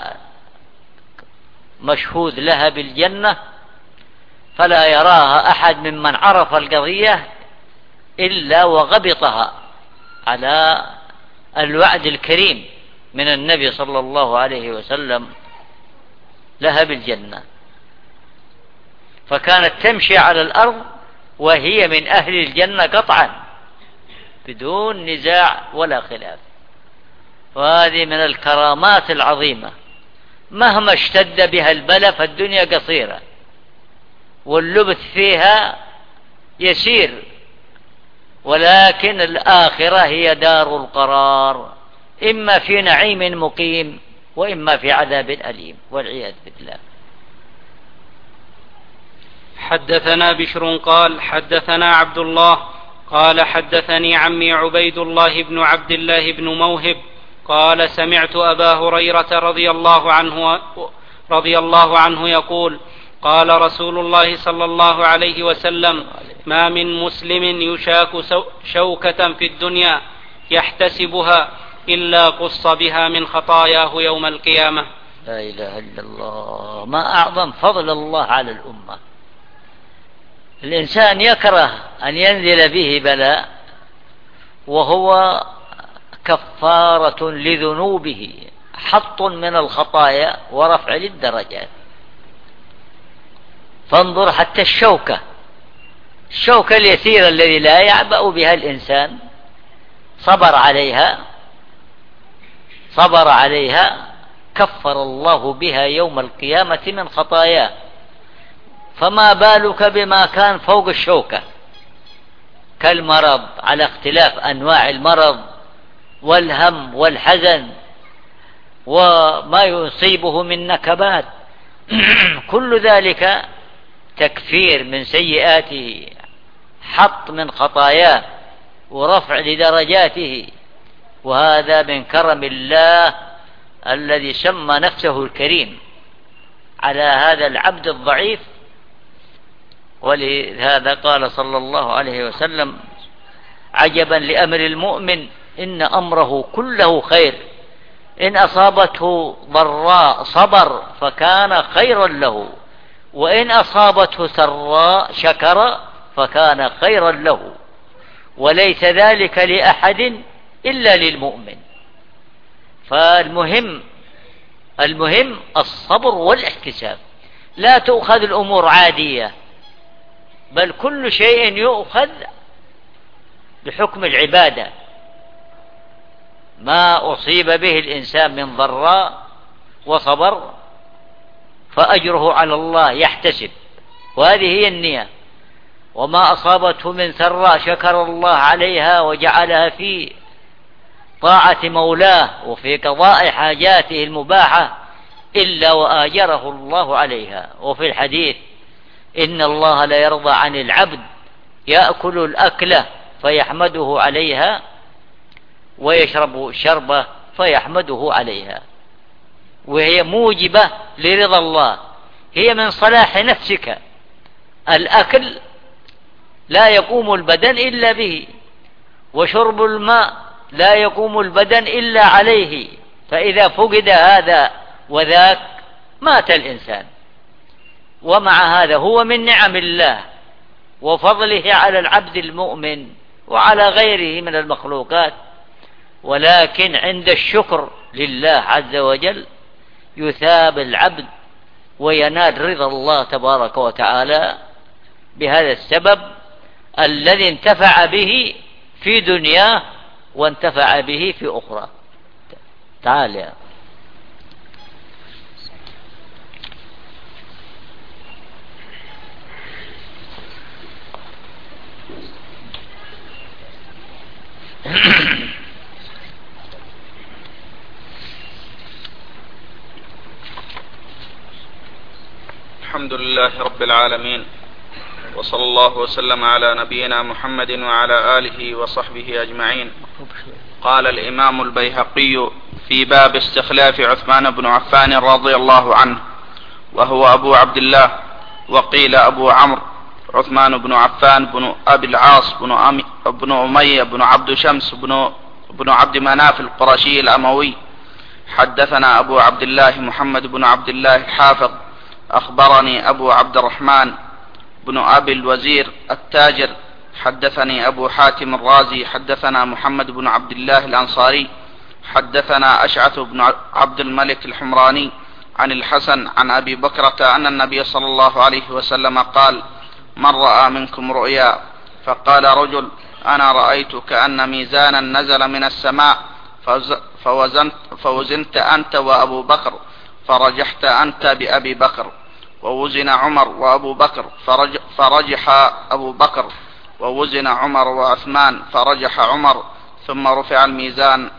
مشهود لها بالجنة، فلا يراها أحد ممن عرف القضية إلا وغبطها على الوعد الكريم من النبي صلى الله عليه وسلم لها بالجنة. فكانت تمشي على الأرض وهي من أهل الجنة قطعا بدون نزاع ولا خلاف. وهذه من الكرامات العظيمة، مهما اشتد بها البلاء، فالدنيا قصيرة واللبث فيها يسير، ولكن الآخرة هي دار القرار، إما في نعيم مقيم وإما في عذاب أليم، والعياذ بالله. حدثنا بشر قال حدثنا عبد الله قال حدثني عمي عبيد الله بن عبد الله بن موهب قال سمعت أبا هريرة رضي الله عنه رضي الله عنه يقول: قال رسول الله صلى الله عليه وسلم: ما من مسلم يشاك شوكة في الدنيا يحتسبها إلا قص بها من خطاياه يوم القيامة. لا إله إلا الله. ما أعظم فضل الله على الأمة. الإنسان يكره أن ينزل به بلاء وهو كفارة لذنوبه، حط من الخطايا ورفع للدرجات. فانظر حتى الشوكة الشوكة اليسيرة الذي لا يعبأ بها الإنسان، صبر عليها صبر عليها كفر الله بها يوم القيامة من خطاياه. فما بالك بما كان فوق الشوكة كالمرض، على اختلاف أنواع المرض والهم والحزن وما يصيبه من نكبات كل ذلك تكفير من سيئاته، حط من خطاياه ورفع لدرجاته. وهذا من كرم الله الذي سمى نفسه الكريم على هذا العبد الضعيف. ولهذا قال صلى الله عليه وسلم: عجبا لأمر المؤمن إن أمره كله خير، إن أصابته ضراء صبر فكان خيرا له، وإن أصابته سراء شكر فكان خيرا له، وليس ذلك لأحد إلا للمؤمن. فالمهم المهم الصبر والاحتساب، لا تؤخذ الأمور عادية، بل كل شيء يؤخذ بحكم العبادة. ما أصيب به الإنسان من ضراء وصبر فأجره على الله يحتسب، وهذه هي النية. وما أصابته من سراء شكر الله عليها وجعلها في طاعة مولاه وفي قضاء حاجاته المباحة إلا وآجره الله عليها. وفي الحديث: إن الله لا يرضى عن العبد يأكل الأكلة فيحمده عليها ويشرب الشربة فيحمده عليها، وهي موجبة لرضا الله، هي من صلاح نفسك. الأكل لا يقوم البدن إلا به، وشرب الماء لا يقوم البدن إلا عليه، فإذا فقد هذا وذاك مات الإنسان. ومع هذا هو من نعم الله وفضله على العبد المؤمن وعلى غيره من المخلوقات. ولكن عند الشكر لله عز وجل يثاب العبد وينال رضا الله تبارك وتعالى بهذا السبب الذي انتفع به في دنياه وانتفع به في أخرى. تعال يا الحمد لله رب العالمين، وصلى الله وسلم على نبينا محمد وعلى آله وصحبه أجمعين. قال الإمام البيهقي في باب استخلاف عثمان بن عفان رضي الله عنه، وهو أبو عبد الله، وقيل أبو عمرو، عثمان بن عفان بن أبي العاص بن, أمي بن أمية بن عبد شمس بن, بن عبد مناف القرشي الأموي. حدثنا أبو عبد الله محمد بن عبد الله الحافظ أخبرني أبو عبد الرحمن بن أبي الوزير التاجر حدثني أبو حاتم الرازي حدثنا محمد بن عبد الله الأنصاري حدثنا أشعث بن عبد الملك الحمراني عن الحسن عن أبي بكرة أن النبي صلى الله عليه وسلم قال: من رأى منكم رؤيا؟ فقال رجل: أنا رأيت كأن ميزانا نزل من السماء فوزنت, فوزنت أنت وأبو بكر فرجحت أنت بأبي بكر، ووزن عمر وأبو بكر فرج فرجح أبو بكر، ووزن عمر وعثمان فرجح عمر، ثم رفع الميزان.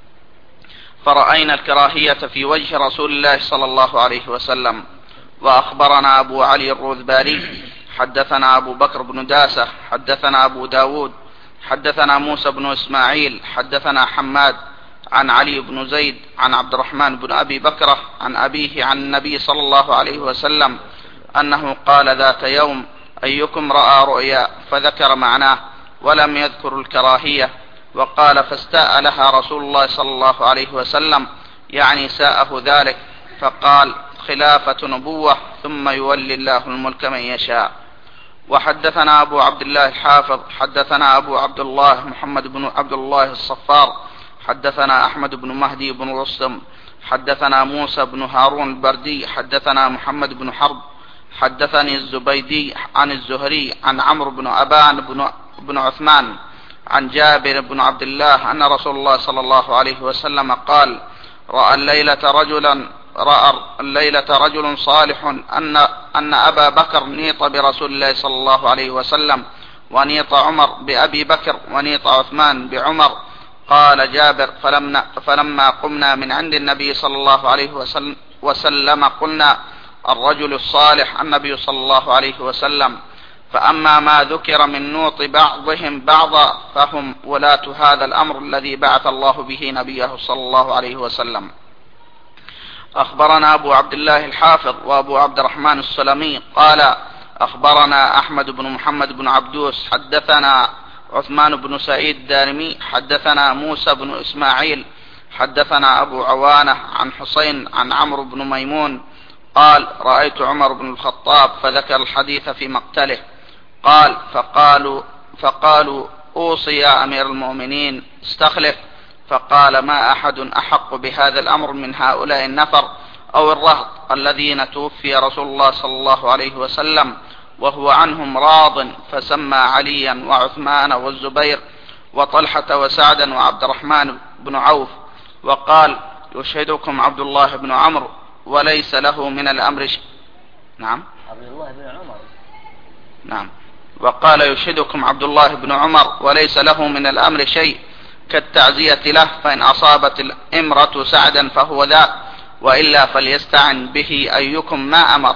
فرأينا الكراهية في وجه رسول الله صلى الله عليه وسلم. وأخبرنا أبو علي الروذباري حدثنا أبو بكر بن داسة حدثنا أبو داود حدثنا موسى بن إسماعيل حدثنا حماد عن علي بن زيد عن عبد الرحمن بن أبي بكرة عن أبيه عن النبي صلى الله عليه وسلم أنه قال ذات يوم: أيكم رأى رؤيا؟ فذكر معناه ولم يذكر الكراهية. وقال: فاستاء لها رسول الله صلى الله عليه وسلم، يعني ساءه ذلك، فقال: خلافة نبوة، ثم يولي الله الملك من يشاء. وحدثنا أبو عبد الله الحافظ حدثنا أبو عبد الله محمد بن عبد الله الصفار حدثنا أحمد بن مهدي بن رستم حدثنا موسى بن هارون البردي حدثنا محمد بن حرب حدثني الزبيدي عن الزهري عن عمرو بن أبان بن, بن عثمان عن جابر بن عبد الله أن رسول الله صلى الله عليه وسلم قال: رأى الليلة رجلا رأى الليلة رجل صالح أن أن أبا بكر نيط برسول الله صلى الله عليه وسلم، ونيط عمر بأبي بكر، ونيط عثمان بعمر. قال جابر: فلما, فلما قمنا من عند النبي صلى الله عليه وسلم, وسلم قلنا: الرجل الصالح النبي صلى الله عليه وسلم. فأما ما ذكر من نوط بعضهم بعضا فهم ولاة هذا الأمر الذي بعث الله به نبيه صلى الله عليه وسلم. أخبرنا أبو عبد الله الحافظ وأبو عبد الرحمن السلمي قال: أخبرنا أحمد بن محمد بن عبدوس حدثنا عثمان بن سعيد الدارمي حدثنا موسى بن إسماعيل حدثنا أبو عوانة عن حسين عن عمرو بن ميمون قال: رأيت عمر بن الخطاب فذكر الحديث في مقتله. قال: فقالوا, فقالوا أوصي يا أمير المؤمنين استخلف. فقال: ما أحد أحق بهذا الأمر من هؤلاء النفر أو الرهط الذين توفي رسول الله صلى الله عليه وسلم وهو عنهم راض، فسمى عليا وعثمان والزبير وطلحة وسعدا وعبد الرحمن بن عوف، وقال: يشهدكم عبد الله بن عمرو وليس له من الأمر شيء. نعم عبد الله بن عمر. نعم وقال: يشهدكم عبد الله بن عمر وليس له من الأمر شيء كالتعزية له، فإن أصابت الإمرة سعدا فهو ذاك، وإلا فليستعن به أيكم ما أمر،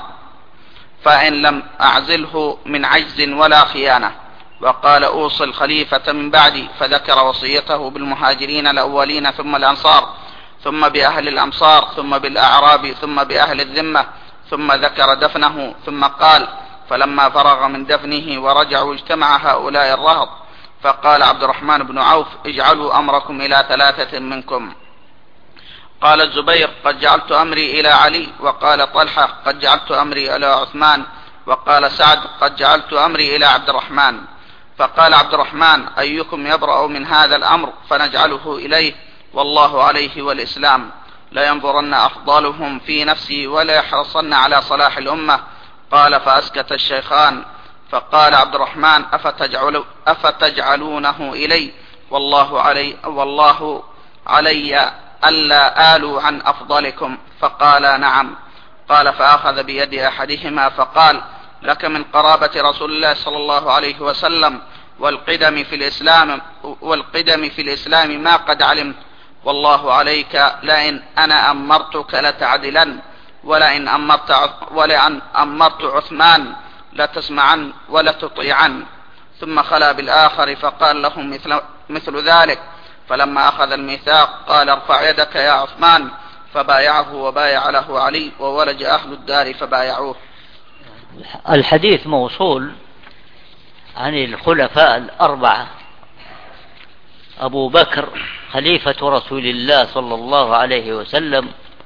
فإن لم أعزله من عجز ولا خيانة. وقال: أوصي الخليفة من بعدي، فذكر وصيته بالمهاجرين الأولين ثم الأنصار، ثم بأهل الأمصار، ثم بالأعراب، ثم بأهل الذمة، ثم ذكر دفنه، ثم قال: فلما فرغ من دفنه ورجعوا اجتمع هؤلاء الرهط، فقال عبد الرحمن بن عوف: اجعلوا أمركم إلى ثلاثة منكم. قال الزبير: قد جعلت أمري إلى علي. وقال طلحة: قد جعلت أمري إلى عثمان. وقال سعد: قد جعلت أمري إلى عبد الرحمن. فقال عبد الرحمن: أيكم يبرأ من هذا الأمر فنجعله إليه، والله عليه والإسلام، لا ينظرن أفضلهم في نفسي ولا يحرصن على صلاح الأمة. قال: فأسكت الشيخان. فقال عبد الرحمن: أفتجعل أفتجعلونه إلي والله علي, والله علي ألا آلوا عن أفضلكم؟ فقال: نعم. قال: فأخذ بيد أحدهما فقال: لك من قرابة رسول الله صلى الله عليه وسلم والقدم في الإسلام, والقدم في الإسلام ما قد علمت، والله عليك، لئن أنا أمرتك لتعدلن، ولئن أمرت, ولئن أمرت عثمان لتسمعن ولا تطيعن. ثم خلا بالآخر فقال له مثل, مثل ذلك. فلما أخذ الميثاق قال: ارفع يدك يا عثمان، فبايعه وبايع له علي، وولج أهل الدار فبايعوه. الحديث موصول عن الخلفاء الأربعة: أبو بكر خليفة رسول الله صلى الله عليه وسلم،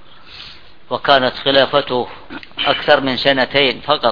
وكانت خلافته أكثر من سنتين فقط،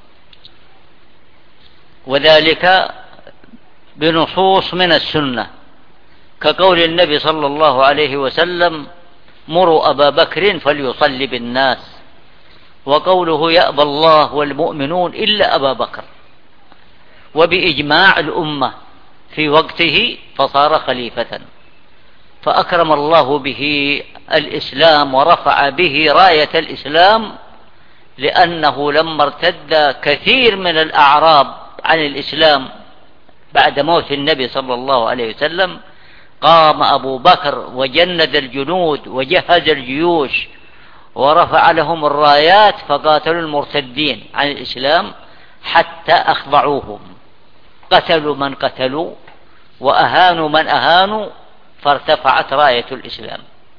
وذلك بنصوص من السنة، كقول النبي صلى الله عليه وسلم: مروا أبا بكر فليصلي بالناس، وقوله: يأبى الله والمؤمنون إلا أبا بكر، وبإجماع الأمة في وقته فصار خليفة، فأكرم الله به الإسلام ورفع به راية الإسلام، لأنه لما ارتد كثير من الأعراب عن الإسلام بعد موت النبي صلى الله عليه وسلم، قام أبو بكر وجند الجنود وجهز الجيوش ورفع لهم الرايات، فقاتلوا المرتدين عن الإسلام حتى أخضعوهم، قتلوا من قتلوا وأهانوا من أهانوا، فارتفعت راية الإسلام.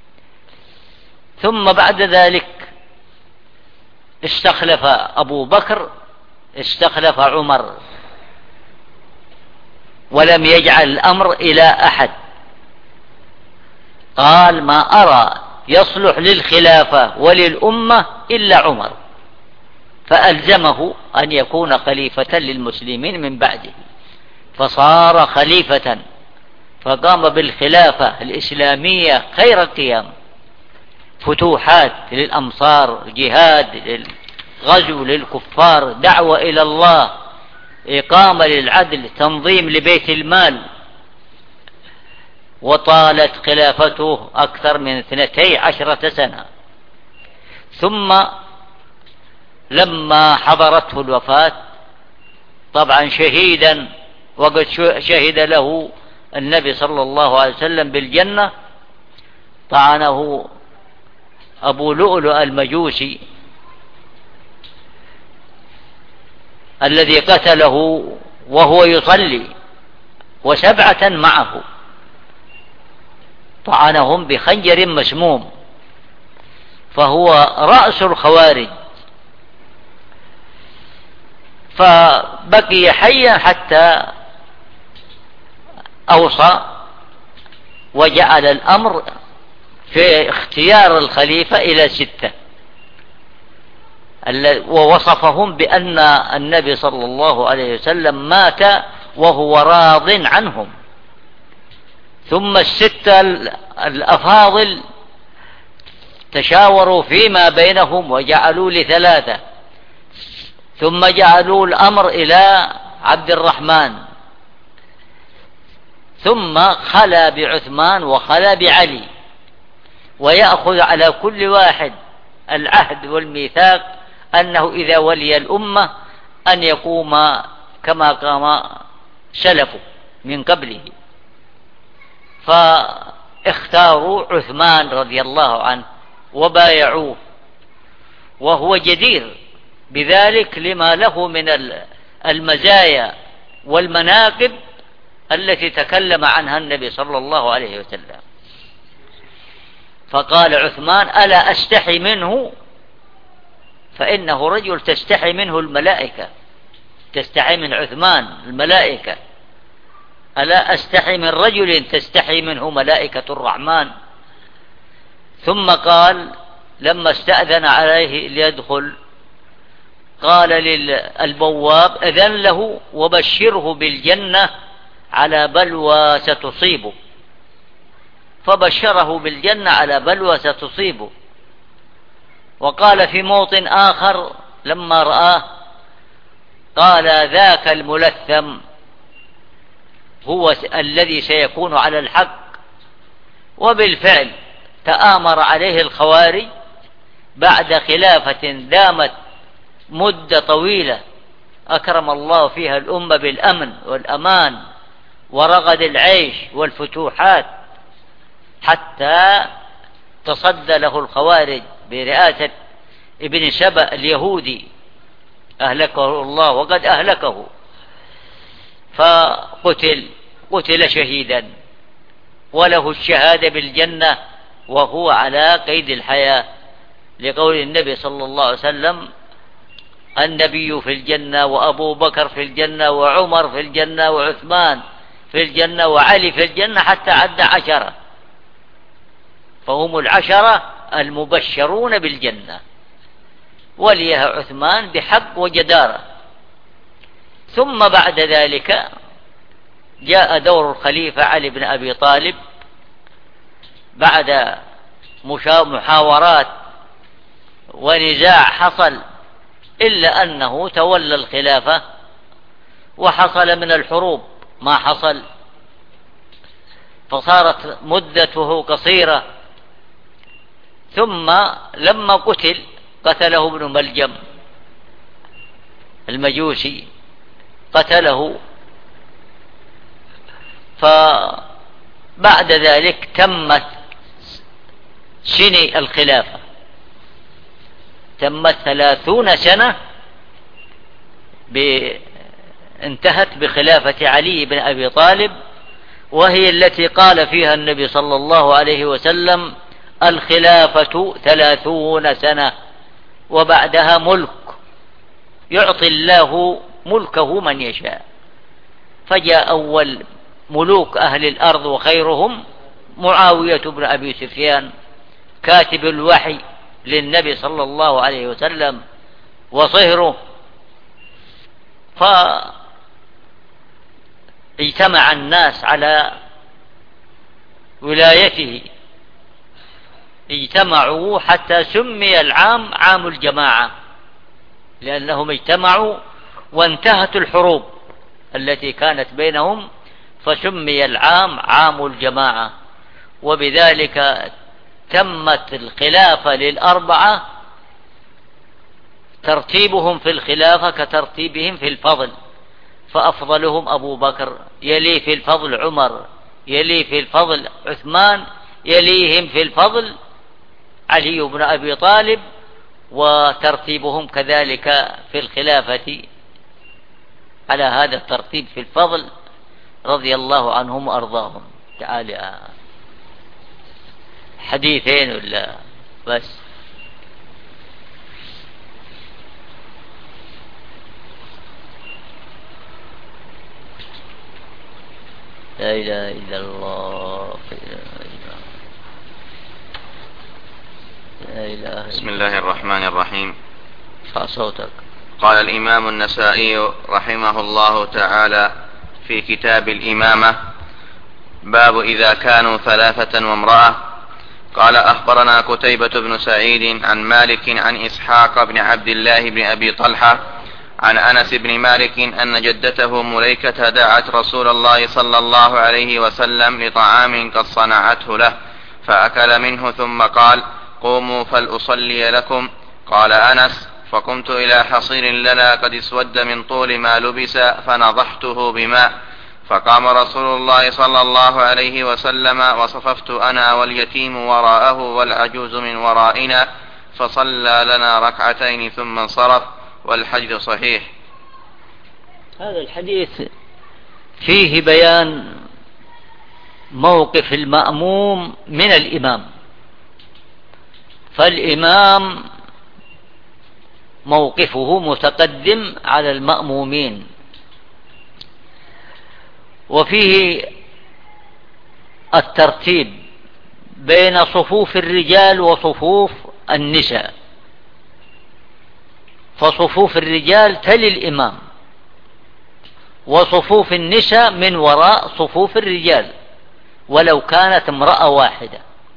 ثم بعد ذلك استخلف أبو بكر استخلف عمر، ولم يجعل الأمر إلى أحد، قال: ما أرى يصلح للخلافة وللأمة إلا عمر، فألزمه أن يكون خليفة للمسلمين من بعده، فصار خليفة، فقام بالخلافة الإسلامية خير القيام، فتوحات للأمصار، جهاد، غزو للكفار، دعوة إلى الله، إقامة للعدل، تنظيم لبيت المال، وطالت خلافته أكثر من اثنتي عشرة سنة. ثم لما حضرته الوفاة طبعا شهيدا، وقد شهد له النبي صلى الله عليه وسلم بالجنة، طعنه أبو لؤلؤ المجوسي الذي قتله وهو يصلي وسبعة معه، طعنهم بخنجر مسموم، فهو رأس الخوارج، فبقي حيا حتى أوصى وجعل الأمر في اختيار الخليفة إلى ستة، ووصفهم بأن النبي صلى الله عليه وسلم مات وهو راض عنهم. ثم الستة الأفاضل تشاوروا فيما بينهم وجعلوا لثلاثة، ثم جعلوا الأمر إلى عبد الرحمن، ثم خلا بعثمان وخلا بعلي، ويأخذ على كل واحد العهد والميثاق أنه إذا ولي الأمة أن يقوم كما قام سلفه من قبله. فاختاروا عثمان رضي الله عنه وبايعوه، وهو جدير بذلك لما له من المزايا والمناقب التي تكلم عنها النبي صلى الله عليه وسلم. فقال عثمان: ألا أستحي منه؟ فإنه رجل تستحي منه الملائكة، تستحي من عثمان الملائكة، ألا أستحي من رجل تستحي منه ملائكة الرحمن. ثم قال لما استأذن عليه ليدخل، قال للبواب: أذن له وبشره بالجنة على بلوى ستصيبه. فبشره بالجنة على بلوى ستصيبه. وقال في موطن آخر لما رآه قال: ذاك الملثم هو الذي سيكون على الحق. وبالفعل تآمر عليه الخوارج بعد خلافة دامت مدة طويلة أكرم الله فيها الأمة بالأمن والأمان ورغد العيش والفتوحات، حتى تصدى له الخوارج برئاسة ابن سبأ اليهودي أهلكه الله وقد أهلكه، فقتل قتل شهيدا وله الشهادة بالجنة وهو على قيد الحياة، لقول النبي صلى الله عليه وسلم: النبي في الجنة، وأبو بكر في الجنة، وعمر في الجنة، وعثمان في الجنة، وعلي في الجنة، حتى عد عشرة، فهم العشرة المبشرون بالجنة، وليها عثمان بحق وجدارة. ثم بعد ذلك جاء دور الخليفة علي بن أبي طالب بعد محاورات ونزاع حصل، إلا أنه تولى الخلافة وحصل من الحروب ما حصل، فصارت مدته قصيرة. ثم لما قتل قتله ابن ملجم المجوسي، قتله. فبعد ذلك تمت سنة الخلافة، تمت ثلاثون سنة انتهت بخلافة علي بن أبي طالب، وهي التي قال فيها النبي صلى الله عليه وسلم: الخلافة ثلاثون سنة وبعدها ملك يعطي الله ملكه من يشاء. فجاء أول ملوك أهل الأرض وخيرهم معاوية بن أبي سفيان كاتب الوحي للنبي صلى الله عليه وسلم وصهره، فاجتمع الناس على ولايته، اجتمعوا حتى سمي العام عام الجماعة، لأنهم اجتمعوا وانتهت الحروب التي كانت بينهم، فسمي العام عام الجماعة. وبذلك تمت الخلافة للأربعة ترتيبهم في الخلافة كترتيبهم في الفضل، فأفضلهم أبو بكر، يلي في الفضل عمر، يلي في الفضل عثمان، يليهم في الفضل علي بن أبي طالب، وترتيبهم كذلك في الخلافة على هذا الترتيب في الفضل رضي الله عنهم وأرضاهم. تعالى حديثين ولا بس؟ لا إله إلا الله. لا إله. بسم الله الرحمن الرحيم. ارفع صوتك. قال الإمام النسائي رحمه الله تعالى في كتاب الإمامة: باب إذا كانوا ثلاثة وامرأة. قال أخبرنا قتيبة بن سعيد عن مالك عن إسحاق بن عبد الله بن أبي طلحة عن أنس بن مالك أن جدته مليكة دعت رسول الله صلى الله عليه وسلم لطعام قد صنعته له، فأكل منه ثم قال: قوموا فلأصلي لكم. قال أنس: فقمت إلى حصير لنا قد اسود من طول ما لبس فنضحته بماء، فقام رسول الله صلى الله عليه وسلم وصففت أنا واليتيم وراءه والعجوز من ورائنا، فصلى لنا ركعتين ثم انصرف، والحديث صحيح. هذا الحديث فيه بيان موقف المأموم من الإمام، فالإمام موقفه متقدم على المأمومين، وفيه الترتيب بين صفوف الرجال وصفوف النساء، فصفوف الرجال تلي الإمام، وصفوف النساء من وراء صفوف الرجال، ولو كانت امرأة واحدة،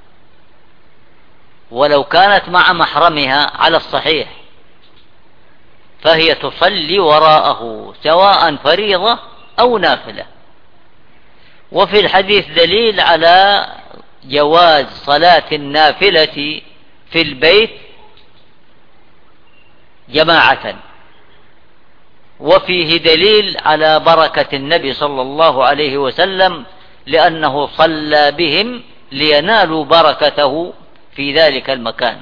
ولو كانت مع محرمها على الصحيح فهي تصلي وراءه سواء فريضة أو نافلة. وفي الحديث دليل على جواز صلاة النافلة في البيت جماعة، وفيه دليل على بركة النبي صلى الله عليه وسلم، لأنه صلى بهم لينالوا بركته في ذلك المكان.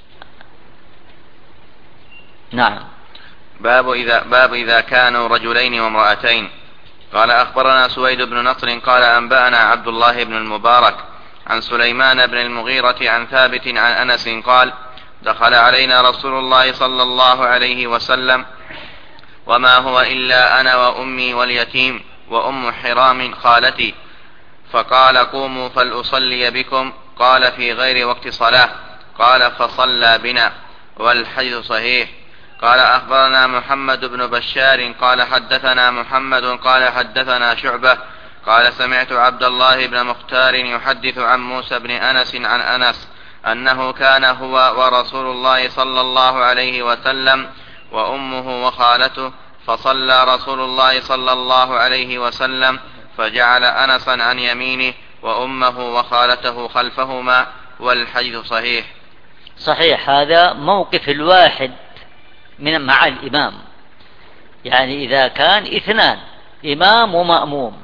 نعم. باب إذا, باب إذا كانوا رجلين وامرأتين. قال أخبرنا سويد بن نصر قال أنبأنا عبد الله بن المبارك عن سليمان بن المغيرة عن ثابت عن أنس قال: دخل علينا رسول الله صلى الله عليه وسلم وما هو إلا أنا وأمي واليتيم وأم حرام خالتي، فقال: قوموا فلأصلي بكم. قال: في غير وقت صلاة. قال: فصلى بنا، والحديث صحيح. قال أخبرنا محمد بن بشار قال حدثنا محمد قال حدثنا شعبة قال: سمعت عبد الله بن مختار يحدث عن موسى بن أنس عن أنس أنه كان هو ورسول الله صلى الله عليه وسلم وأمه وخالته، فصلى رسول الله صلى الله عليه وسلم فجعل أنسا عن يمينه وأمه وخالته خلفهما، والحديث صحيح. صحيح. هذا موقف الواحد من مع الإمام، يعني إذا كان اثنان إمام ومأموم،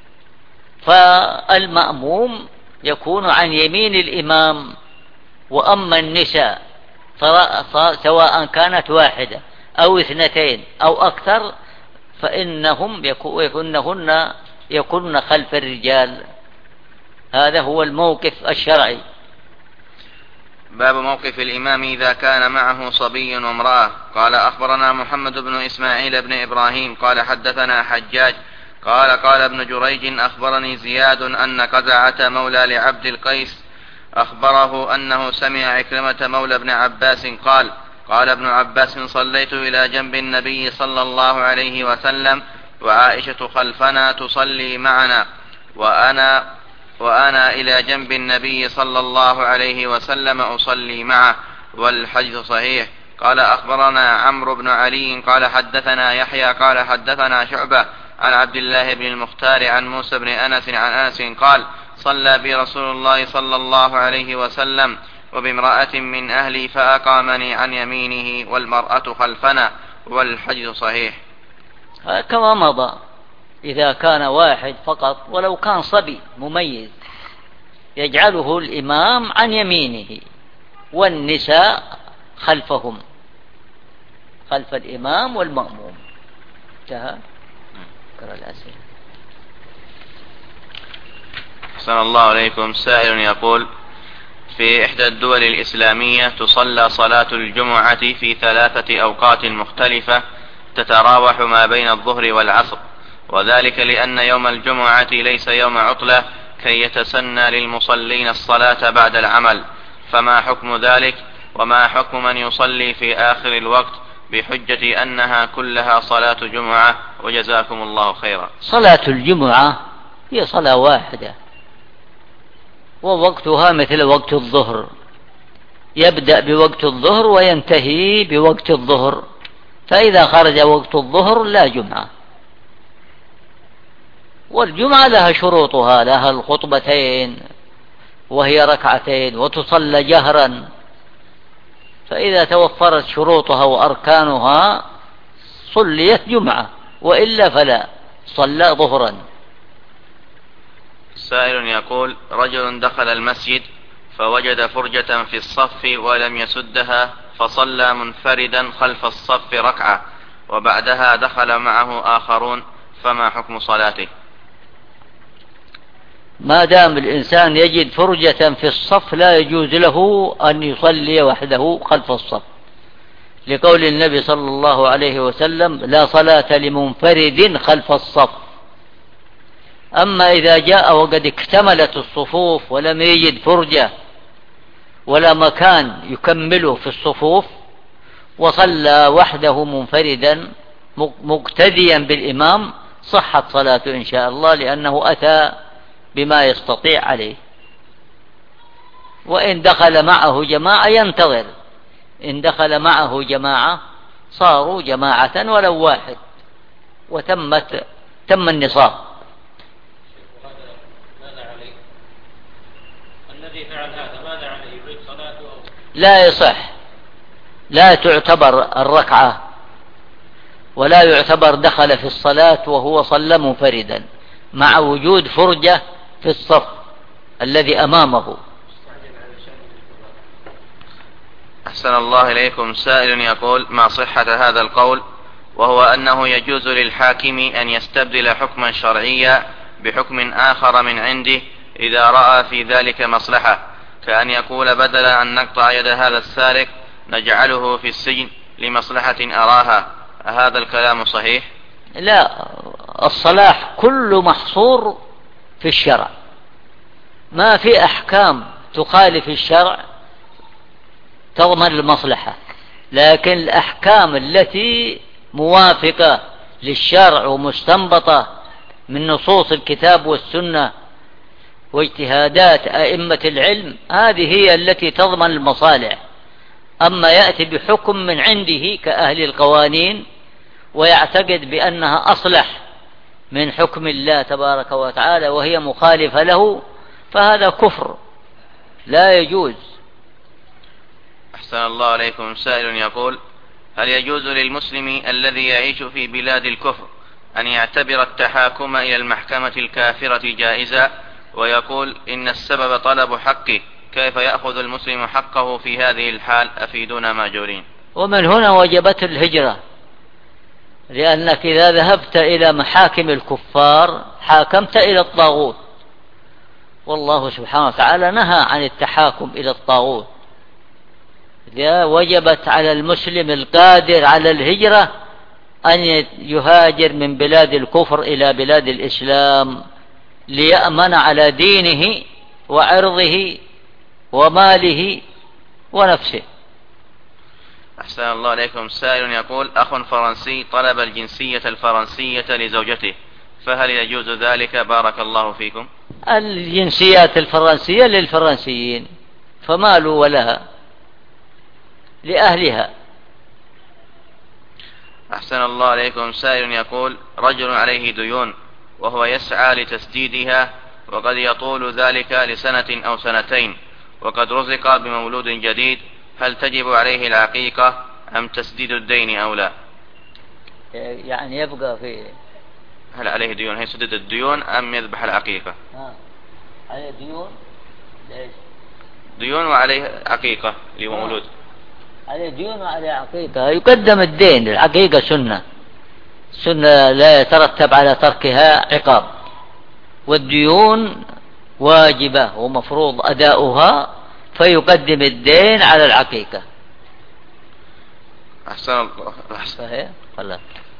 فالمأموم يكون عن يمين الإمام، وأما النساء سواء كانت واحدة أو اثنتين أو أكثر فإنهم يكونهن يكون خلف الرجال. هذا هو الموقف الشرعي. باب موقف الإمام إذا كان معه صبي وامرأة. قال أخبرنا محمد بن إسماعيل بن إبراهيم قال حدثنا حجاج قال قال ابن جريج أخبرني زياد أن قزعة مولى لعبد القيس أخبره أنه سمع عكرمة مولى ابن عباس قال: قال ابن عباس: صليت إلى جنب النبي صلى الله عليه وسلم وعائشة خلفنا تصلي معنا، وأنا وأنا إلى جنب النبي صلى الله عليه وسلم أصلي معه، والحديث صحيح. قال أخبرنا عمرو بن علي قال حدثنا يحيى قال حدثنا شعبة عن عبد الله بن المختار عن موسى بن أنس عن أنس قال: صلى بي رسول الله صلى الله عليه وسلم وبامرأة من أهلي فأقامني عن يمينه والمرأة خلفنا والحديث صحيح. كما مضى، إذا كان واحد فقط ولو كان صبي مميز يجعله الإمام عن يمينه والنساء خلفهم، خلف الإمام والمأموم. انتهى. اقرأ الأسئلة. أحسن الله عليكم. سائل يقول: في إحدى الدول الإسلامية تصلى صلاة الجمعة في ثلاثة أوقات مختلفة تتراوح ما بين الظهر والعصر، وذلك لأن يوم الجمعة ليس يوم عطلة كي يتسنى للمصلين الصلاة بعد العمل، فما حكم ذلك؟ وما حكم من يصلي في آخر الوقت بحجة أنها كلها صلاة جمعة؟ وجزاكم الله خيرا. صلاة الجمعة هي صلاة واحدة ووقتها مثل وقت الظهر، يبدأ بوقت الظهر وينتهي بوقت الظهر، فإذا خرج وقت الظهر لا جمعة. والجمعة لها شروطها، لها الخطبتين وهي ركعتين وتصلى جهرا، فإذا توفرت شروطها وأركانها صليت جمعة، وإلا فلا، صلى ظهرا. سائل يقول: رجل دخل المسجد فوجد فرجة في الصف ولم يسدها فصلى منفردا خلف الصف ركعة وبعدها دخل معه آخرون، فما حكم صلاته؟ ما دام الإنسان يجد فرجة في الصف لا يجوز له أن يصلي وحده خلف الصف، لقول النبي صلى الله عليه وسلم: لا صلاة لمنفرد خلف الصف. أما إذا جاء وقد اكتملت الصفوف ولم يجد فرجة ولا مكان يكمله في الصفوف وصلى وحده منفردا مقتديا بالإمام، صحت صلاته إن شاء الله، لأنه أتى بما يستطيع عليه. وإن دخل معه جماعة ينتظر، إن دخل معه جماعة صاروا جماعة ولو واحد وتمت تم النصاب. الذي فعل هذا ماذا عليه؟ يعيد صلاته؟ لا يصح، لا تعتبر الركعة ولا يعتبر دخل في الصلاة وهو صلى منفردا مع وجود فرجة في الصف الذي أمامه. أحسن الله إليكم. سائل يقول: ما صحة هذا القول وهو أنه يجوز للحاكم أن يستبدل حكما شرعيا بحكم آخر من عنده إذا رأى في ذلك مصلحة، كأن يقول: بدل أن نقطع يد هذا السارق نجعله في السجن لمصلحة أراها، هذا الكلام صحيح؟ لا، الصلاح كله محصور في الشرع، ما في أحكام تخالف الشرع تضمن المصلحة، لكن الأحكام التي موافقة للشرع ومستنبطة من نصوص الكتاب والسنة واجتهادات أئمة العلم هذه هي التي تضمن المصالح. أما يأتي بحكم من عنده كأهل القوانين ويعتقد بأنها أصلح من حكم الله تبارك وتعالى وهي مخالفة له، فهذا كفر لا يجوز. أحسن الله عليكم. سائل يقول: هل يجوز للمسلم الذي يعيش في بلاد الكفر أن يعتبر التحاكم إلى المحكمة الكافرة جائزا، ويقول إن السبب طلب حقه، كيف يأخذ المسلم حقه في هذه الحال؟ أفيدونا ماجورين. ومن هنا وجبت الهجرة، لأنك إذا ذهبت إلى محاكم الكفار حاكمت إلى الطاغوت، والله سبحانه وتعالى نهى عن التحاكم إلى الطاغوت. وجبت على المسلم القادر على الهجرة أن يهاجر من بلاد الكفر إلى بلاد الإسلام ليأمن على دينه وعرضه وماله ونفسه. أحسن الله عليكم. سائل يقول: أخ فرنسي طلب الجنسية الفرنسية لزوجته، فهل يجوز ذلك؟ بارك الله فيكم. الجنسيات الفرنسية للفرنسيين، فماله ولها لأهلها. أحسن الله عليكم. سائل يقول: رجل عليه ديون وهو يسعى لتسديدها وقد يطول ذلك لسنة أو سنتين، وقد رزق بمولود جديد هل تجب عليه العقيقة أم تسديد الدين أو لا؟ يعني يبقى في هل عليه ديون هي سدد الديون أم يذبح العقيقة؟ ها. عليه ديون ليش؟ ديون وعليه عقيقة لمولود. عليه ديون وعليه عقيقة. يقدم الدين، العقيقة سنة سنة لا يترتب على تركها عقاب، والديون واجبة ومفروض أداؤها، فيقدم الدين على العقيقة. أحسن الله. صحيح ولا؟